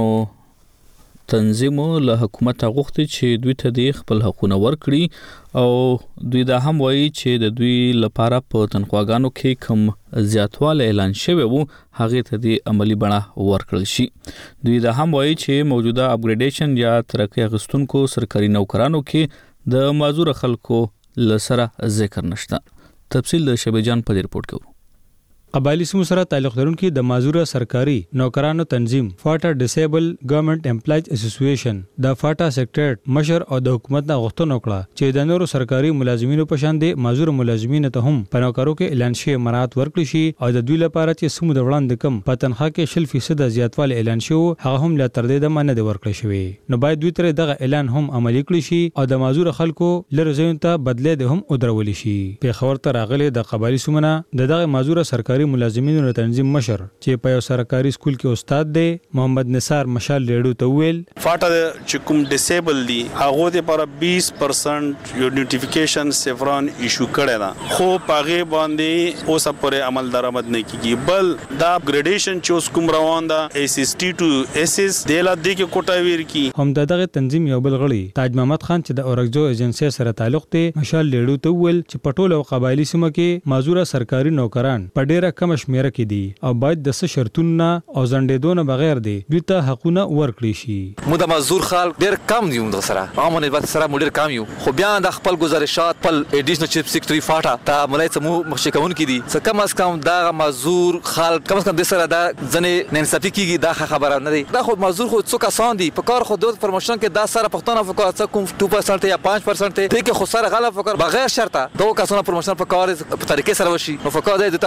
Speaker 1: تنظیم له حکومت غوښتي چې دوی ته د خپل حقوقونه ورکړي او دوی دا هم وایي چې د دوی لپاره په تنخواګانو کې کم زیاتوالی اعلان شوی وو هغه ته د عملی بڼه ورکړل شي. دوی دا هم وایي چې موجوده اپګریډیشن یا ترقی اخیستونکو سرکاري نوکرانو کې د معذوره خلکو لسره ذکر نشته. تفصیل د شبيجان په ریپورت کې.
Speaker 11: قبایلی سیمو سره تعلق لرونکي د معذوره سرکاري نوکرانو تنظیم فاټا ډیسیبل ګورنمنت امپلایز اسوسییشن د فاټا سیکریټریټ مشر او د حکومت نه غوښتنه وکړه چې د نورو سرکاري ملازمینو په شان دي معذوره ملازمینو ته هم په نوکرو کې اعلان شوی مراعات ورکړي شي او د دوی لپاره چې سمو د وړاندې کم په تنخواه کې 0% زیاتوالی اعلان شوی هغه هم لا تر دې د مننه دی ورکړی شوی نو باید دوی تر دغه اعلان هم عملي کړی شي او د معذوره خلکو لرزین ته بدله ده هم ودرول شي. په خبر ته راغلي د قبایلی سیمونه دغه معذوره سرکاري ملازمینو تنظیم مشر چې په یو سرکاري سکول کې استاد دی محمد نثار مشال ریډیو ته ویل
Speaker 29: فاټا چې کوم ډیسیبل دي هغه لپاره 20% یو نوټیفیکیشن سفران ایشو کړی دا خو پاغه باندې اوس پرې عمل درآمد نه کیږي بل دا اپګریډیشن چې اوس کوم روان دا اس اس ټي ټو اس اس د لا د کې کوټا ویر کی
Speaker 11: هم دغه تنظیم یو بل غړي تاج محمد خان چې د اورګزو ایجنسی سره تعلق دی مشال ریډیو ته ویل چې پټول او قبایلی سیمه کې معذوره سرکاري نوکران په ډیره کم شمیره کې دي او باید د څه شرطونو او ځنډېدونو بغیر دي دوی ته حقونه ورکړي شي.
Speaker 30: مو د معذور خلک ډېر کم دي موږ سره عامه نسبت سره موږ ډېر کم یو خو بیا د خپل گزارشات خپل ایډیشنل چیف سیکریټري فاټا ته ملای ته مو مخشکون کې دي څه کم از کم دا معذور خلک کم از کم د سره دا ځنې ننصافي کیږي دا خبره نه دي دا خو معذور خو څوک آسان دي په کار خو د پروموشن کې دا سره پښتون افکار څه کوم 2% یا 5% ته کې خو سره غلط فکر بغیر شرطه دوه کسانه پروموشن په کار په طریقې سره وشي نو فکر د خپل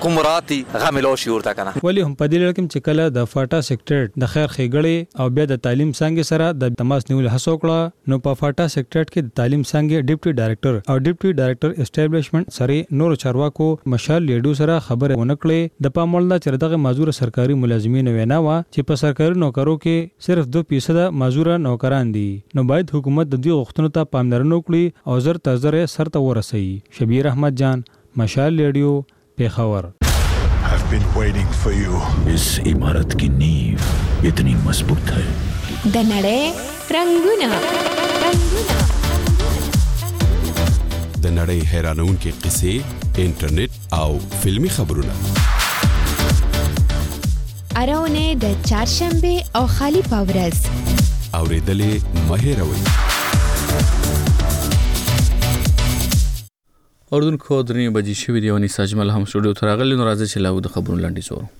Speaker 30: کوم مراتي هغه ملو شي ورته کنه.
Speaker 11: ولی هم په دې لړ کې چې کله د فاټا سیکریټریټ د خیر ښېګړې او بیا د تعلیم څنګه سره د تماس نیول هڅه وکړه نو په فاټا سیکریټریټ کې د تعلیم څنګه ډیپټي ډایریکټر او ډیپټي ډایریکټر اسټابلیشمنت سره نور چارواکو مشال لیډو سره خبره ونکړې د پاموړ چې دغه معذور سرکاري ملازمین وینا وا چې په سرکاري نوکرو کې صرف 2% معذور نوکران دي نو باید حکومت د دې غوښتنو ته پاملرنه وکړي او زر تزر سرته ورسي. شبیر احمد جان مشال ریډیو پیښور.
Speaker 2: I've been waiting for you.
Speaker 5: इस इमारत की नींव इतनी मजबूत है.
Speaker 6: د نړۍ رنگونه
Speaker 2: د نړۍ حیرانونکې قصې انټرنیټ او فلمی خبرونه
Speaker 6: اراونه د چهارشنبه او خالی پاورز
Speaker 2: اوریدلې مهیروي.
Speaker 1: اردن کو درې بجې شوې دی او نس اجمل هم سټوډیو ته راغلی نو راځي چې لاو د خبرونو لاندې زورو.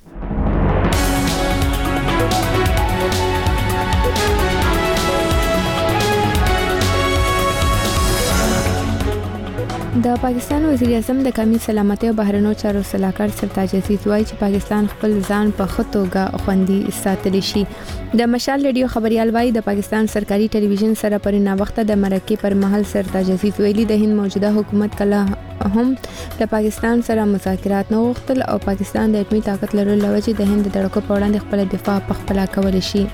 Speaker 7: د پاکستان وزیر اعظم د قومي سلامتۍ او بهرنیو چارو سلاکار سرتاج عزیز وایي چې پاکستان خپل ځان په خطوګه خوندي ساتلی شي. د مشال ریډیو خبريال وایي د پاکستان سرکاري ټلویزیون سره پر ناوخته د مرکې پر مهال سرتاج عزیز ویلي د هند موجوده حکومت کله هم د پاکستان سره مذاکرات نه غوښتل او پاکستان د اټومي طاقت لرلو لوجه د هند د دړکو په وړاندې خپل دفاع په خپل کول شي.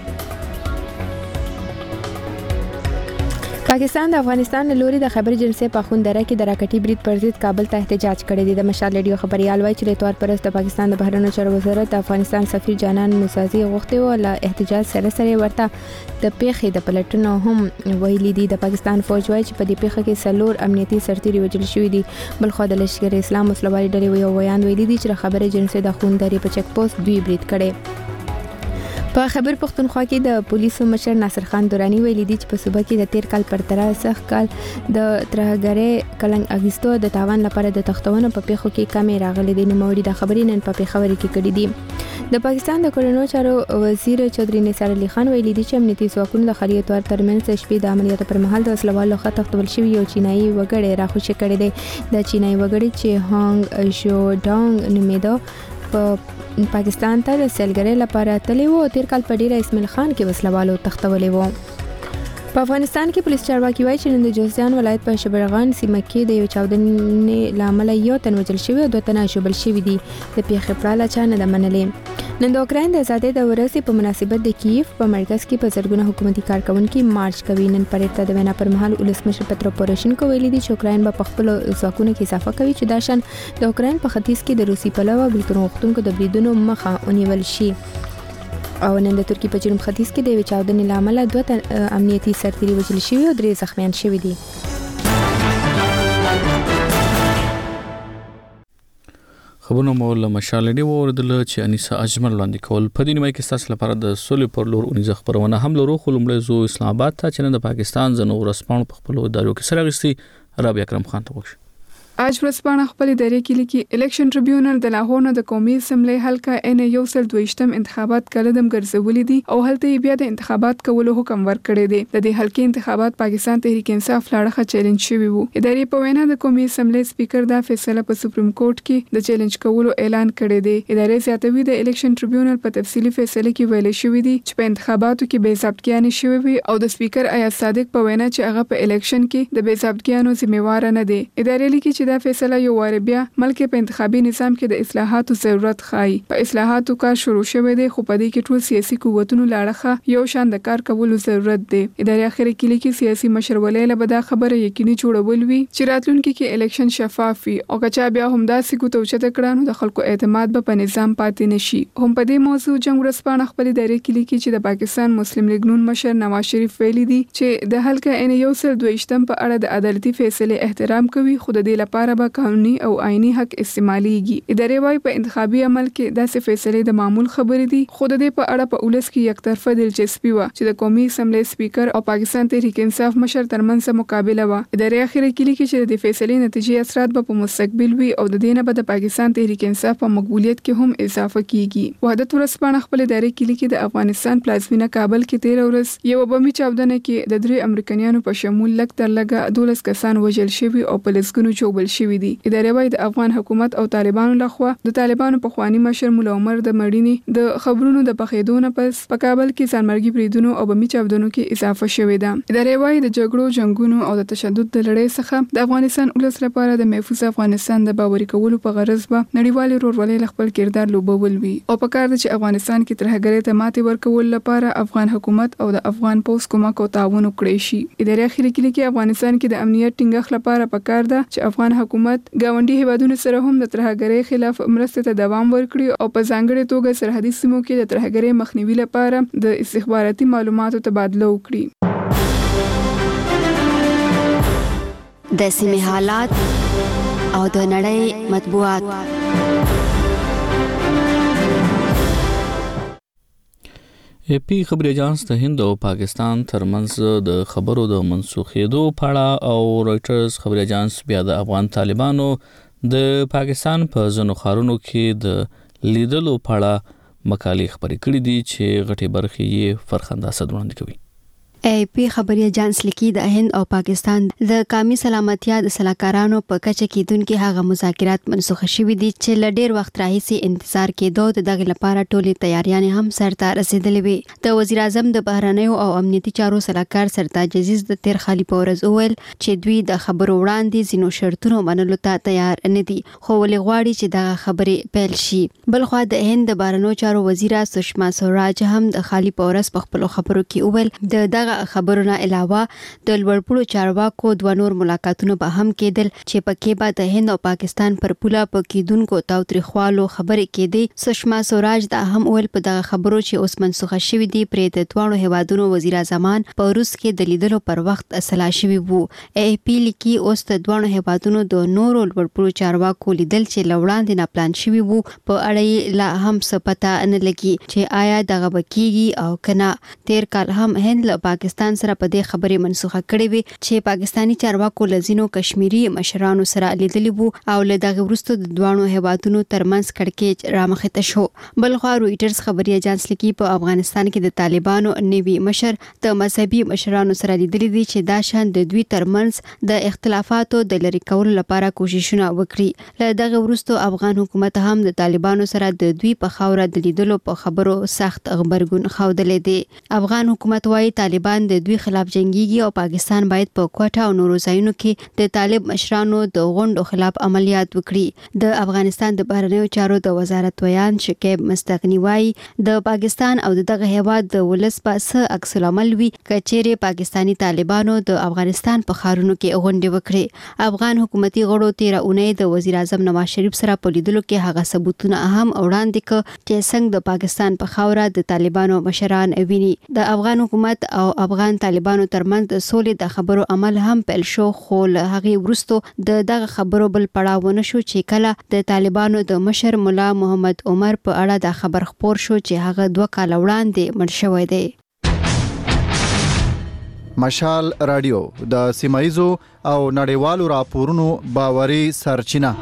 Speaker 7: پاکستان د افغانستان لوري د خبر جنسي په خوندره کې د راکټي برید پر ضد کابل ته احتجاج کړی دی. د مشال ریډیو خبريال وایي چې د اتوار پرست د پاکستان د بهرنیو چارو وزارت د افغانستان سفیر جانان موسازي غوښتي و له احتجاج سره ورته د پیښې د پلټنو هم ویلي دي. د پاکستان فوج وایي چې په دې پیښه کې سلور امنیتي سرتیري وژل شوي دي. بل خو د لشکر اسلام وسلوالي ډلې یو ویان ویلي دي چې خبره جنسي د خوندري په چک پوسټ دوی برید کړي. په خبر پښتونخوا کې د پولیسو مشر ناصر خان دورانی ویلي دي چې په صوبه کې د تیر کال پر ترڅ کال د ترهګرۍ کلنګ اگستو د تاوان لپاره د تختونو په پیښو کې کمی راغلي دي. نو موري د خبرې نن په پیښور کې کړي دي. د پاکستان د کورونو چارو وزیر چودري نثار علي خان ویلي دي چې امنیتي ځواکونو د خلیه تور ترمنځ شپې د عملیاتو پر مهال د وسلوالو خط تختول شوی یو چینایي وګړی راخوشي کړی دی. د چینایي وګړي چې هانګ شو ډانګ نومیده په پاکستان ته د سیلګرۍ لپاره تللی وو. تیر کال په ډیره اسماعیل خان کې وسلوالو تختولې وو. په افغانستان کې پولیس چارواکي وایي چې نن د جوزجان ولایت په شبرغان سیمه کې د یو چاودنې لامل یو تن وژل شوی او 2 تنه ژوبل شوي دي. د پیښې پړاله چا نه ده منلې. نن د اوکراین د ازادۍ د ورځې په مناسبت د کیف په مرکز کې په زرګونه حکومتي کارکونکو مارچ کوي. نن پریډ ته د وینا پر مهال ولسمشر پترو پوروشینکو ویلي دي چې اوکراین به په خپل ځواکونو کې اضافه کوي چې دا شان د اوکراین په ختیځ کې د روسي پلوه بلتون غوښتونکو د بریدونو مخه ونیول شي. او نن د ترکیې په جنوب ختیځ کې د چاودنې لامل 2 امنیتي سرتیري وژل شوي او 3 زخمیان شوي دي.
Speaker 1: خبرونه مول مشال دی وردل چې انیسا اجمل لاندې کول په دې نیمه کې تاسو لپاره د سولې پر لور اونیزه خبرونه هم لرو. خو لمړی زو اسلام آباد ته چې د پاکستان زنو ورسپان په خپل ادارو کې سره غسي رابعه اکرم خان ته وښه.
Speaker 12: آج ورځپاڼه خپل ادارې کې لیکي الیکشن ټریبیونل د لاهور نه د قومي اسمبلی حلقه N122 انتخابات کله دم ګرځولې دي او هلته بیا د انتخابات کولو حکم ورکړی دی. د دې حلقې انتخابات پاکستان تحریک انصاف لاړه چیلنج شوی وو. ادارې په وینا د قومي اسمبلی سپیکر دا فیصله په سپریم کورټ کې د چیلنج کولو اعلان کړی دی. ادارې زیاتوي د الیکشن ټریبیونل په تفصیلی فیصله کې ویل شوی دی چې په انتخاباتو کې بې ضابطګیانې شوی وي او د سپیکر ایاز صادق په وینا چې هغه په الیکشن کې د بې ضابطګیانو ذمہوار نه دی. ادارې لیکي چې دا فیصله یو واره بیا ملک په انتخابي نظام کې د اصلاحاتو ضرورت ښایي. په اصلاحاتو کار شروع شوی دی خو په دې کې ټول سیاسي قوتونو لاړه یو شان د کار کولو ضرورت دی. ادارې اخر کې لیکي سیاسي مشرولې له بده خبره یقیني جوړول وي چې راتلونکي کې الیکشن شفاف وي او کچا بیا هم داسې کو توچته کړانو د خلکو اعتماد به په نظام پاتې نشي. هم په دې موضوع جنگ ورسپانه خپل ادارې کې لیکي چې د پاکستان مسلم لیگ نون مشر نواز شریف ویلي دي چې د حلقه N122 په اړه د عدالتي فیصله احترام کوي خو د دې لپاره به قانوني او آئینی حق استعماليږي. ادارې وايي په انتخابي عمل کې داسې فیصله د معمول خبرې دي خو د دې په اړه په اولس کې یک طرفه دلچسپي و چې د قومي اسمبلی سپیکر او پاکستان تحریک انصاف مشر ترمنځ مقابله و. ادارې اخر کې لیکي چې د فیصلې نتیجې اثرات به په مستقبل وي او د دې نه به د پاکستان تحریک انصاف په مقبولیت کې هم اضافه کیږي. وحدت ورځپاڼه خپل ادارې کې لیکي د افغانستان پلازمینه کابل کې 13 ورځ یو بمي چاودنه کې د 3 امریکایانو په شمول لک تر لګه 12 کسان وژل شوي او په لسګونو چوبل کړل شوې دي. ادارې وايي د افغان حکومت او طالبانو لخوا د طالبانو په خواني مشر مولا عمر د مړینې د خبرونو د پخېدو نه پس په کابل کې ځانمرګي بریدونو او بمي چاودنو کې اضافه شوې ده. ادارې وايي د جګړو، جنگونو او د تشدد د لړۍ څخه د افغانستان ولس لپاره د محفوظ افغانستان د باوري کولو په غرض به نړیوال ورورولۍ خپل کردار لوبول وي او په کار ده چې افغانستان کې ترهګرۍ ته ماتې ورکول لپاره افغان حکومت او د افغان پولیس کومک او تعاون وکړي شي. ادارې اخیری کې افغانستان کې د امنیت ټینګښت لپاره په کار ده چې افغان حکومت ګاونډي هیوادونو سره هم د ترهګرۍ خلاف مرستې ته دوام ورکړي او په ځانګړي توګه سرحدي سیمو کې د ترهګرۍ مخنیوي لپاره د استخباراتي معلوماتو تبادله وکړي.
Speaker 13: د سیمې حالات او د نړۍ مطبوعات.
Speaker 1: اے پی خبري اژانس د هند او پاکستان ترمنځ د خبرو د منسوخېدو په اړه او رويټرز خبري اژانس بیا د افغان طالبانو د پاکستان په ځینو ښارونو کې د لیدلو په اړه مقالې خبرې کړې دي چې غټي برخې یې فرخنده وړاندې کوي.
Speaker 13: اے پی خبري اژانس لیکي د هند او پاکستان د قومي سلامتیا د سلاکارانو په کچه کې دونکو هغه مذاکرات منسوخ شوي دي چې لډیر وخت راهیسي انتظار کېدو د دغه لپاره ټولې تیاریاں هم سرته رسیدلې وي. د وزیر اعظم د بهرنیو او امنیتي چارو سلاکار سرتاج عزیز د تیر خالي پورز اول چې دوی د خبرو وړاندې زینو شرطونو منلو ته تیار نه دي خو ولې غواړي چې دا خبرې پیل شي. بلخوا د هند د بهرنیو چارو وزیره سشما سوراج هم د خالي پورز په خپل خبرو کې اول دغه خبرونه علاوه د لوړپوړو چارواکو دوه نور ملاقاتونه به هم کېدل چې پکې به د هند او پاکستان پر پوله په کېدونکو تاوتریخوالو خبرې کېدې. سشما سوراج دا هم اول په دغه خبرو چې اوس منسوخه شوې دي پرې د دواړو هیوادونو وزیر اعظمان په روس کې د لیدلو پر وخت اصلاح شوي وو. اے پی لیکي اوس د دواړو هیوادونو د نورو لوړپوړو چارواکو لیدل چې لوړاندې نه پلان شوي وو په اړه لا هم څه پته نه لګي چې آیا دغه بکیږي او کنه. تیر کال هم هند له پاکستان سره په دې خبرې منسوخه کړې وي چې پاکستانی چارواکو لزینو کشمیری مشرانو سره لیدلی وو او له دغه وروسته د دوانو هیوادونو ترمنځ کړکېچ رامخته شو. بلخوا رويټرز خبري اژانس لیکي په افغانستان کې د طالبانو نوي مشر د مذهبي مشرانو سره لیدلی دي چې دا شان د دوی ترمنځ د اختلافاتو د لری کولو لپاره کوششونه وکړي. له دغه وروسته افغان حکومت هم د طالبانو سره د دوی په خاوره د لیدلو په خبرو سخت خبرګون خوندلې دي. افغان حکومت وايي طالبان د دوی خلاف جنگيږي او پاکستان باید په کوټه او نورو ځایونو کې د طالب مشرانو د غونډو خلاف عملیات وکړي. د افغانستان د بهرنیو چارو د وزارت ویان شکیب مستغنی وايي د پاکستان او دغه هیواد د ولس په څه عکس العمل وي کچېره پاکستانی طالبانو د افغانستان په ښارونو کې غونډې وکړي. افغان حکومتي غړو 13 اونۍ د وزیر اعظم نواز شریف سره په لیدلو کې هغه ثبوتونه هم وړاندې کړ چې څنګه د پاکستان په خاوره د طالبانو مشران ویني. د افغان حکومت او افغان طالبانو ترمنځ د سولې د خبرو عمل هم پیل شو خو له هغه وروسته دغه خبرو بل پړاو ونه شو چې کله د طالبانو د مشر مولا محمد عمر په اړه د خبر خپور شو چې هغه 2 کال وړاندې مړ شوی دی.
Speaker 14: مشال رادیو د سیمایزو او نړیوالو راپورونو باوري سرچینه.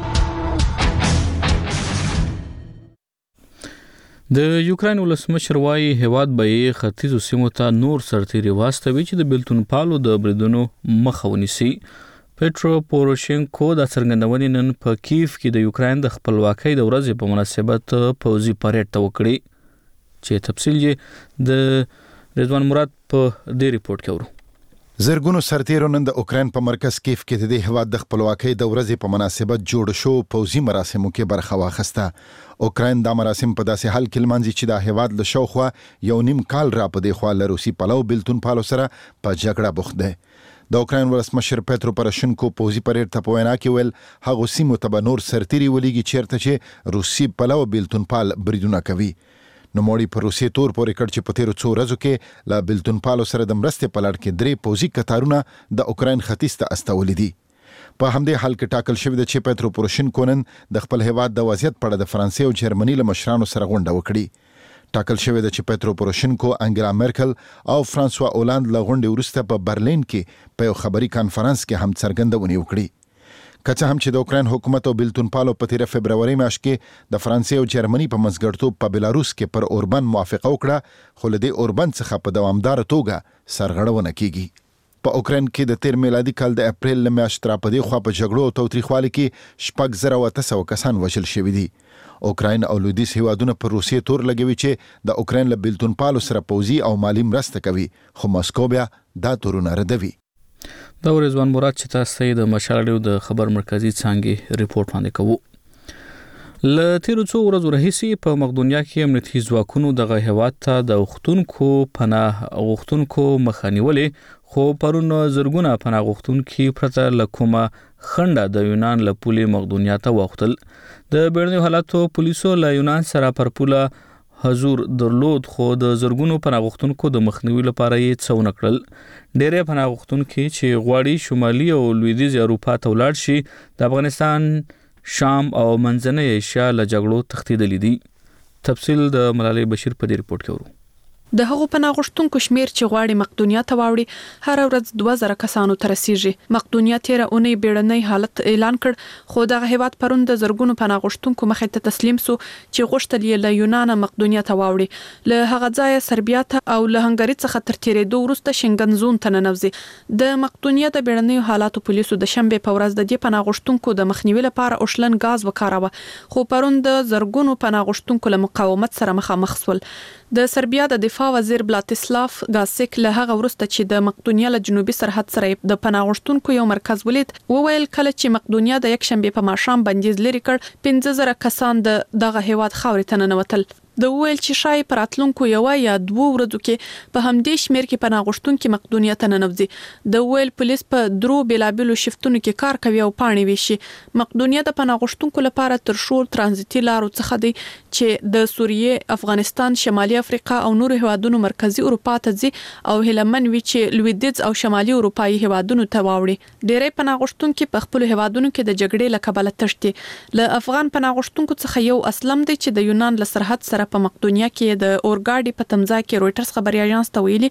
Speaker 1: د یوکرين ولسمشر وايي هواد به ختیځو سیمو ته نور سرتيري واستوي چې د بلتون پالو د بریدونو مخه ونیسي. پېټرو پوروشینکو د څرګندونې نن په کیف کې د یوکرين د خپلواکۍ د ورځې په مناسبت پوځي پریډ ته وکړي چې تفصیل یې د رضوان مراد په دې ریپورت کې ورو.
Speaker 14: زرګونو سرتیرو نن د اوکرين په مرکز کیف کې د هیواد د خپلواکۍ د ورځې په مناسبت جوړ شو پوځي مراسمو کې برخه واخیسته. اوکرين د مراسم په داسې حال کې لمانځي چې د هیواد له شاوخوا 1.5 کال را په دی خوا له روسي پلو بلتون پالو سره په جګړه بوخت دی. د اوکرين ولسمشر پېټرو پروشینکو پوځي پریډ ته په وینا کې ویل هغه سیمو ته به نور سرتیري ولېږي چیرته چې روسي پلو بلتون پال بریدونه کوي. نو موړي په روسي تور پورې کړ چې په تیرو 2 ورځو کې لا بلتون پالو سره د مرستې په لړ کې 3 پوځي کتارونه د اوکرين ختیځ ته استولې دي. په همدې حال کې ټاکل شوی د چې پېټرو پروشینکو نن د خپل هیواد د وضعیت په اړه د فرانسې او جرمني له مشرانو سره غونډه وکړي. ټاکل شوی د چې پېټرو پروشینکو انګلا مرکل او فرانسوا اولاند له غونډې وروسته په برلین کې په یو خبري کانفرنس کې هم څرګندونه وکړي. کچه هم چې د اوکرين حکومت او بلتون پالو په 13 فبرवरी میاشت کې د فرانسې او جرمني په منځګړیتوب په بلاروس کې پر اوربان موافقه وکړه خو له دې اوربان څخه په دوامدار توګه سرغړونه کیږي. په اوکراین کې د تیر میلادي کال د اپریل له میاشتې را پدې خوا په جګړو او تاوتریخوالي کې 6,900 کسان وژل شوي دي. اوکراین او لویدیځ هیوادونه پر روسیې تور لګوي چې د اوکراین له بیلتون پالو سره پوځي او مالی مرسته کوي، خو مسکو بیا دا تورونه ردوي.
Speaker 1: دا رضوان مراد چې تاسو د مشال رادیو د خبر مرکزی څانګې ریپورت باندې کوو. ل تیرو څو ورځو راهیسې په مقدونیا کې امنیتي ځواکونو دغه هیواد ته د غوښتونکو پناه غوښتونکو مخه نیولې، خو پرون زرګونه پناه غوښتونکي پرته له کومه خنډه د یونان له پولې مقدونیا ته واوښتل. د بیړنیو حالاتو پولیسو له یونان سره پر پوله حضور درلود، خو د زرګونو پناه غوښتونکو د مخنیوي لپاره یې څه ونه کړل. ډېری پناه غوښتونکي چې غواړي شمالي او لویدیځ اروپا ته ولاړ شي د افغانستان، شام او منځنۍ ایشیا له جګړو تښتېدلي دي. تفصیل د ملالۍ بشیر په دې ریپورت کې ورو.
Speaker 15: د هغو پناه غوښتونکو شمیر چې غواړي مقدونیا ته واوړي هر ورځ 2000 کسانو ته رسیږي. مقدونیا تیره اونۍ بیړنی حالت اعلان کړ، خو دغه هیواد پرون د زرګونو پناه غوښتونکو مخې ته تسلیم سو چې غوښتل یې له یونان مقدونیا ته واوړي. له هغه ځایه سربیا ته او له هنګری څخه تر تیرېدو وروسته شنګن زون ته ننوځي. د مقدونیا د بیړنیو حالاتو پولیسو د شنبه په ورځ د دې پناه غوښتونکو د مخنیوي لپاره اوشلن غاز وکاراوه، خو پرون د زرګونو پناه غوښتونکو له مقاومت سره مخامخ شول. د سربیا د دفاع وزیر بلاتسلاف گاسیک له هغه وروسته چې د مقدونیا له جنوبي سرحد سره د پناه غوښتونکو یو مرکز ولید، وویل کله چې مقدونیا د یک شنبه په ماښام بندیز لري کړ 15,000 کسان دغه هیواد خاورې ته ننوتل. د ویل چې شای پر اتلونکو یو یا 2 ورځو کې په همدې شمیر کې پناه غوښتونکو مقدونیا ته ننوځي. د ویل پولیس په درو بیلابلو شفتونو کې کار کوي او پاڼې ویشي. مقدونیا د پناه غوښتونکو لپاره تر شو ترانزیتي لارو څخه دی چې د سوریې، افغانستان، شمالي افریقا او نورو هیوادونو مرکزی اروپا ته ځي او هلمن وی چې لویدیځ او شمالي اروپایي هیوادونو ته واوړي. ډېری پناه غوښتونکو په خپل هیوادونو کې د جګړې له کبله تښتي. له افغان پناه غوښتونکو څخه یو اسلم دی چې د یونان له سرحد سره په مقدونیا کې د اورګاډي په تمځای کې رويټرز خبري اژانس ته ویلي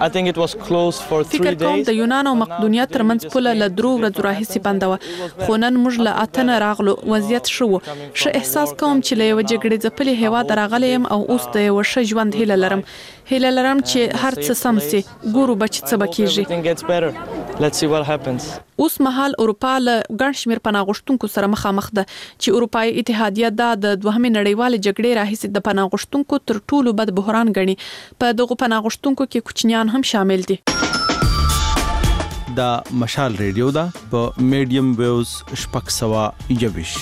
Speaker 15: فکر کوم د یونان او مقدونیا ترمنځ پوله له 3 ورځو راهیسې بنده وه، خو نن موږ له اتنه راغلو وضعیت شو. ښه احساس کوم چې له یو جګړې ځپلي هیواد راغلی یم او اوس د یو ښه ژوند هیله لرم چې هر څه سم سي. ګورو به څه به کیږي. اوس مهال اروپا له ګڼ شمېر پناه غوښتونکو سره مخامخ ده چې اروپایي اتحادیه د دوهمې نړیوالې جګړې راهیسې د پناه غوښتونکو تر ټولو بد بحران ګڼي. په دغه پناه غوښتونکو کې کوچنیان هم شامل دي.
Speaker 16: دا مشال ریډیو دا په میډیم ویوز 621.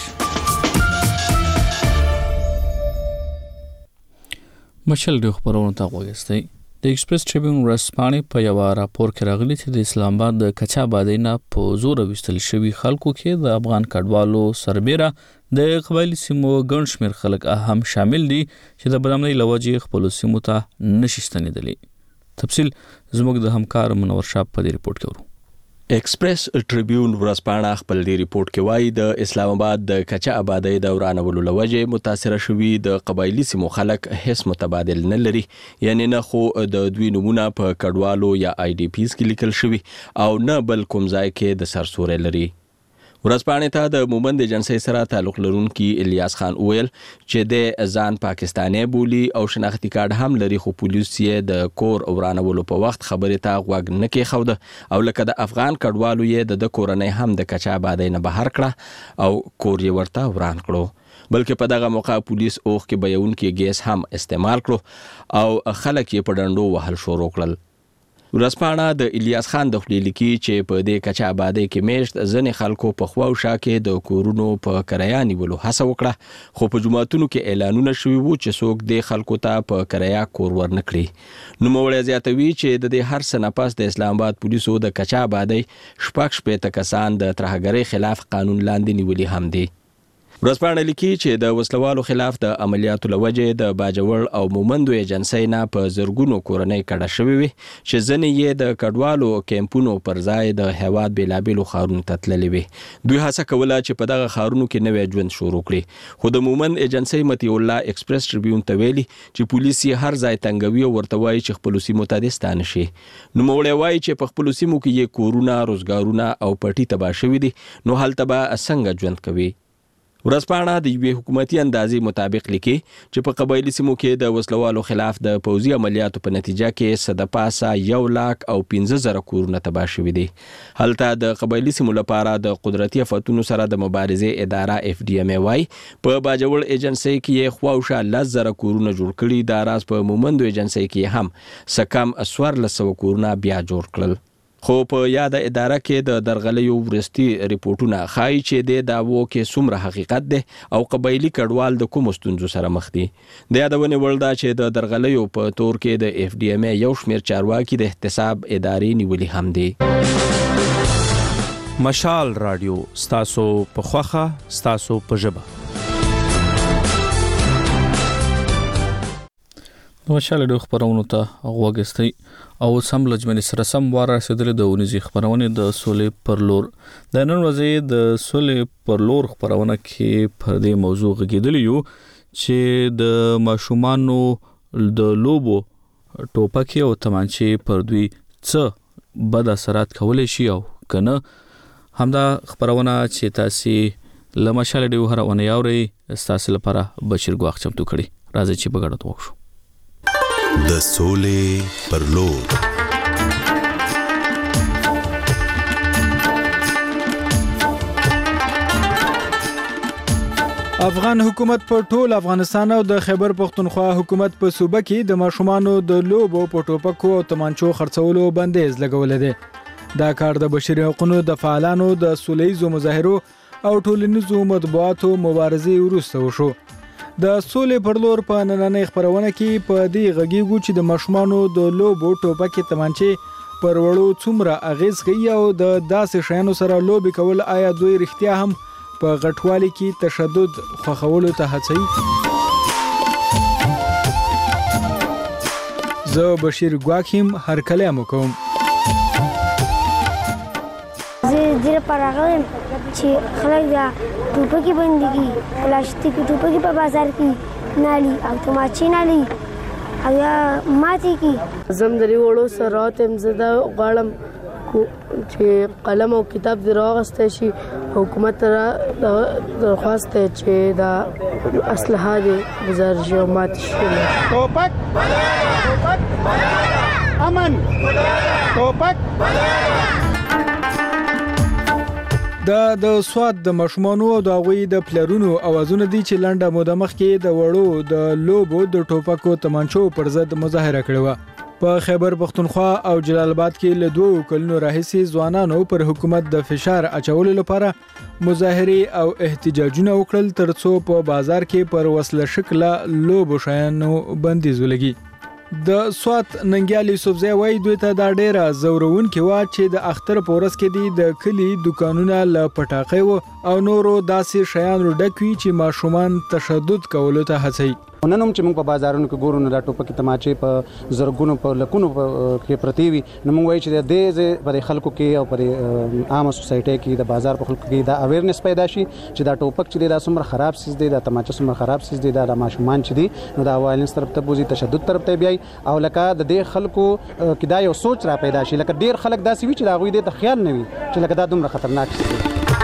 Speaker 1: مشال ډیو خبرونه تا وګورئ. د ایکسپریس ټریبیون ورځپاڼې په یو راپور کې راغلي چې د اسلام آباد د کچا آبادی نه په زور وستل شوی خلکو کې د افغان کډوالو سربېره د قبایلی سیمو ګڼ شمېر خلک هم شامل دي چې د بدامنۍ لوجې خپل سیمو ته نشي ستنېدلی. تفصیل زموږ د همکار منور شاه په دې ریپورت کې ورو.
Speaker 17: ایکسپریس ټریبیون ورځپاڼه خپل دی ریپورت کې وایي د اسلام آباد د کچا آبادی د ورانولو لوجې متاثره شوي د قبایلی سیمو خلک هیڅ متبادل نه لري، یعنی نه خو د دوی نمونه په کډوالو یا آی ډی پیز کې لیکل شوي او نه بل کوم ځای کې د سرسوري لري. ورځپاڼې ته د مومند ایجنسی سره تعلق لرونکي الیاس خان ویل چې د ځان پاکستاني بولی او شناختی کارت هم لري، خو پولیس یې د کور ورانولو په وخت خبرې ته غوږ نه کېښود او لکه د افغان کډوالو یې د کورنۍ هم د کچا آبادی نه بهر کړه او کور یې ورته وران کړو، بلکې په دغه موقع پولیس اوخ کې بیونکي ګیس هم استعمال کړو او خلک یې په ډنډو وهل شروع کړل. ورځپاڼه د الیاس خان د خپل لیکي چې په دې کچا آبادی کې میشت ځنې خلکو په خوا او شا کې د کورونو په کرایه نیولو هڅه وکړه، خو په جمعتونو کې اعلانونه شوي وو چې څوک دې خلکو ته په کرایه کور ورنکړي. نوموړی زیاتوي چې د دې هر څه نه پس د اسلام آباد پولیسو د کچا آبادی 6 کسان د ترهګرۍ خلاف قانون لاندې نیولي هم دي. ورځپاڼه لیکي چې د وسلوالو خلاف د عملیاتو لوجې د باجوړ او مومندو ایجنسی نه په زرګونو کورنۍ کډه شوې وي چې ځنې یې د کډوالو کیمپونو پر ځای د هیواد بیلابیلو ښارونو ته تللې وي. دوی هڅه کوله چې په دغه ښارونو کې نوی ژوند شروع کړي، خو د مومند ایجنسی مطیع الله ایکسپریس ټریبیون ته ویلي چې پولیس یې هر ځای تنګوي او ورته وایي چې خپلو سیمو ته دې ستانه شي. نوموړی وایي چې په خپلو سیمو کې یې کورونه، روزګارونه او پټي تباه شوي دي، نو هلته به څنګه ژوند کوي. ورځپاڼه د یوې حکومتي اندازې مطابق لیکي چې په قبایلي سیمو کې د وسلوالو خلاف د پوځي عملیاتو په نتیجه کې صد پاسه 1,15,000 کورونه تباه شوي دي. هلته د قبایلي سیمو لپاره د قدرتي آفتونو سره د مبارزې اداره FDMA وايي په باجوړ ایجنسي کې خواوشه 10,000 کورونه جوړ کړي. دا راز په مومندو ایجنسي کې هم سکم 1400 کورونه بیا جوړ کړل. خو په یاد اداره کې د درغلیو ورستي ریپورتونه ښایي چې د داوو کې څومره حقیقت دی او قبایلي کډوال د کوم ستونزو سره مخ دي. د یادونې وړ ده چې د درغلیو په تور کې د FDMA یو شمېر چارواکي د احتساب ادارې نیولې هم دي.
Speaker 28: مشال رادیو ستاسو په خوخه ستاسو په ژبه.
Speaker 1: مشال رادیو خبرونه ته غوږی او سم لجمن سره سم واره رسیدل د ونیزي خبرونه د سولې پر لور. د نن ورځې د سولې پر لور خبرونه کې پر دې موضوع غږیدل یو چې د ماشومانو د لوبو ټوپکې او تمانچې پر دوی څه بد اثرات کولای شي او کنه. همدا خبرونه چې تاسو لمشال رادیو هرونه یاوري تاسو لپاره بشیر ګواخ چمتو کړي. راځي چې بغړت وښو
Speaker 2: د سولې پر لور.
Speaker 11: افغان حکومت په ټول افغانستان او د خیبر پختونخوا حکومت په صوبه کې د ماشومانو د لوبو په ټوپکو او تمانچو خرڅولو بندیز لګولې ده. دا کار د بشري حقوقو د فعالانو د سولېزو مظاهرو او ټولنیزو مطبوعاتو مبارزې وروسته وشو. د سولې پر لور په نننۍ خبرونه کې په دې غږیږو چې د ماشومانو د لوبو ټوپکې تمانچې پر وړو څومره اغیز کوي او د داسې شیانو سره لوبي کول آیا دوی رښتیا هم په غټوالي کې تشدد خوښولو ته هڅوي؟ زه بشیر ګواکیم هر کلام کوم.
Speaker 4: زه دې پر راغلم چې خلک دا ټوپکې بندګي پلاستیکي ټوپکې په بازار کې نالي او تماچې نالي او یا ماتې کې
Speaker 8: زم درې وړو سره تم زده غواړم چې قلم او کتاب دې راغسته شي. حکومت را درخواست چې دا اسلحه دې بازار شي او مات شي.
Speaker 18: ټوپک امن ټوپک
Speaker 11: د سواد د ماشومانو او د غوي د پلرونو اوازونه دي چې لنډه موده مخکې د وړو د لوبو د ټوپکو تمانچو پر ضد مظاهره کړې و. په خیبر پختونخوا او جلال آباد کې له 2 کلونو راهیسې ځوانانو پر حکومت د فشار اچولو لپاره مظاهره او احتجاجونه وکړل ترڅو په بازار کې پر وسله شکل لوبو شیانو بندیز ولګي. د سوات ننګیالي سوبځای وای دوی ته دا ډیره زورون کې وا چې د اختر پورس کې دي د کلی دکانونه ل پټاقې او نورو داسې شیانو ډکوي چې ماشومان تشدد کولو ته هڅوي.
Speaker 18: نن هم چې موږ په بازارونو کې ګورو نو دا ټوپکې تماچې په زرګونو په لکونو کې پرتی وي نو موږ وایو چې د دې پر خلکو کې او پر عامه سوسایټي کې د بازار په خلکو کې دا اویرنس پیدا شي چې دا ټوپک چې دا څومره خراب سیس دی دا تماچه څومره خراب سیس دی دا ماشومان چې دي نو دا وایلنس طرف ته بوزي تشدد طرف ته بیاي او لکه د دې خلکو کې دا یو سوچ را پیدا شي لکه ډیر خلک داسې وي چې دا غوي دې ته خیال نه وي چې لکه دا دومره خطرناک شي.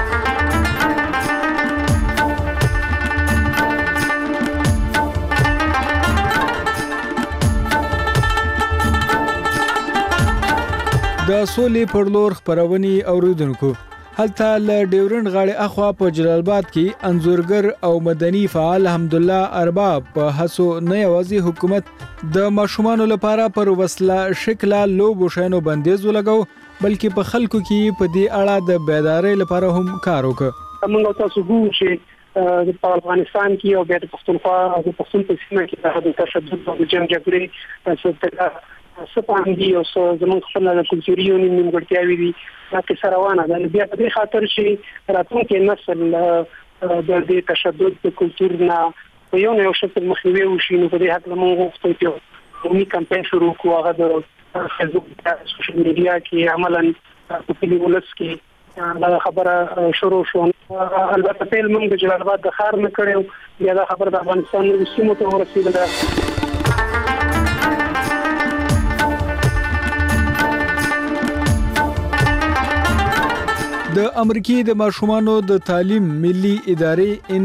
Speaker 18: د سولې پر لور خبرونې اوریدونکو هلته ل ډیورند غاړي اخوا په جلال آباد کې انزورګر او مدني فعال حمدالله ارباب په هڅو نه یوازې حکومت د ماشومانو لپاره پر وسله شکل لوبو شینو بندیز ولګاو بلکې په خلکو کې په دې اړه د بیدارۍ لپاره هم کار وکړ.
Speaker 19: موږ تاسو ګورو چې په افغانستان کې او د پښتونخوا او د پښتون په سیمه کې د تشدد او جنگ جګړې سپاندي او زمون خپل د کلتوري یونین نیمګړتیاوي دي چې سره روانه ده بیا په دې خاطر چې راتلونکي نسل د دې تشدد د کلتور نه په یو شکل مخنیوي وشي نو په دې حق موږ غوښتو چې قومي کمپاین شروع کوو هغه د فیسبوک او سوشل میډیا کې عملاً په کلی ولس کې دا خبره شروع شو. البته په موږ د جلال آباد د ښار نه کړو یا دا خبره د افغانستان د سیمو ته ورسېده.
Speaker 3: د امریکای د ماشومانو د تعلیم ملي ادارې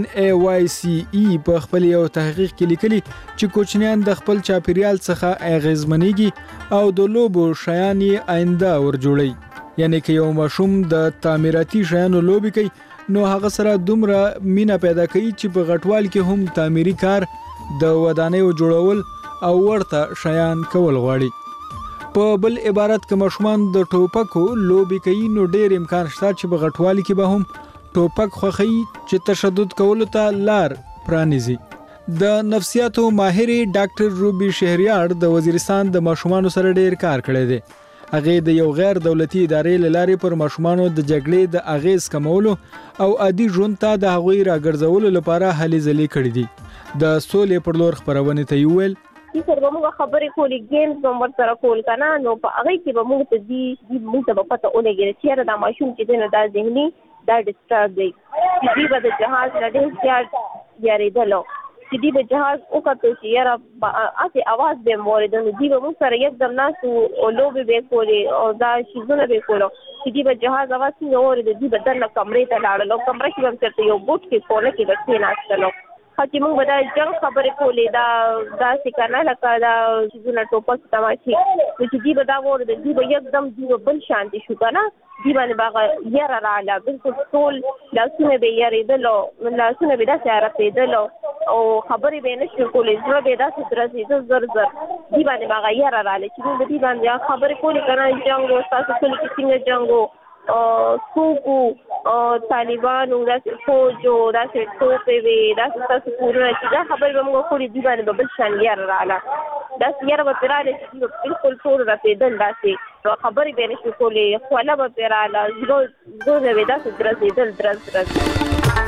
Speaker 3: NAYCE په خپل یو تحقیق کې لیکلي چې کوچنیان د خپل چاپیریال څخه اغیزمنېږي او د لوبو شیان یې آینده ورجوړي. یعنی که یو ماشوم د تعمیراتي شیانو لوبي کوي نو هغه سره دومره مینا پیدا کوي چې په غټوال کې هم تعمیري کار د ودانیو جوړول او ورته شیان کول غواړي. په بل عبارت کې ماشومان د ټوپکو لوبي کوي نو ډېر امکان شته چې په غټوالي کې به هم ټوپک خوخي چې تشدد کولو ته لار پرانیزي. د نفسیاتو ماهر ډاکټر روبي شهریار د وزیرستان د ماشومانو سره ډېر کار کړی دی. هغه د یو غیر دولتي ادارې لارې پر ماشومانو د جګړې د اغیز کمولو او عادي ژوند ته د هغوی راګرځولو لپاره هلې ځلې کړې دي. د سولې پر لور خبرونه ته ویل
Speaker 9: چې سره موږ خبرې کولې گیمز هم ورسره کول کنه نو په هغه کې به موږ ته دی موږ ته پته ولګي چې دا ماشوم چې نه دا ذهني دا ډیسټرب دی چې دی به د جهاز لړې زیات یاریدلو چې دی به جهاز او کته چې یاره اته आवाज به موریدل دی به موږ سره یکدم ناسو او لوبي به کولې او دا شیزونه به کولو چې دی به جهاز आवाज څنګه اورید دی به درنه کمرې ته لاړل کمرې کې هم چرته یو بوت کې کوله کې ورته ناشتلو چې موږ به دا جنگ خبرې کولې دا څنګه لکه دا شیزونه ټوپک تماشي چې دی به دا ورته دی به یکدم دی بل شانتي شو کنه دی باندې باغ یاره رااله بالکل ټول لاسونه به یریدلو لاسونه به دا سره پیدلو او خبرې به نشو کولې زړه به دا سترځي زر دی باندې باغ یاره رااله چې موږ دی باندې خبرې کولې کنه جنگ او تاسو څنګه جنگو سوکو طالبان او داسې فوجو داسې ټوپې وي داسې تاسو پورونه چې دا خبرې به موږ کولې دی باندې به بل شان یاره رااله داسې یاره به پراله چې بالکل ټول رسېدل داسې خبرې به نشو کولې خوله به پراله زړه به داسې درزېدل درز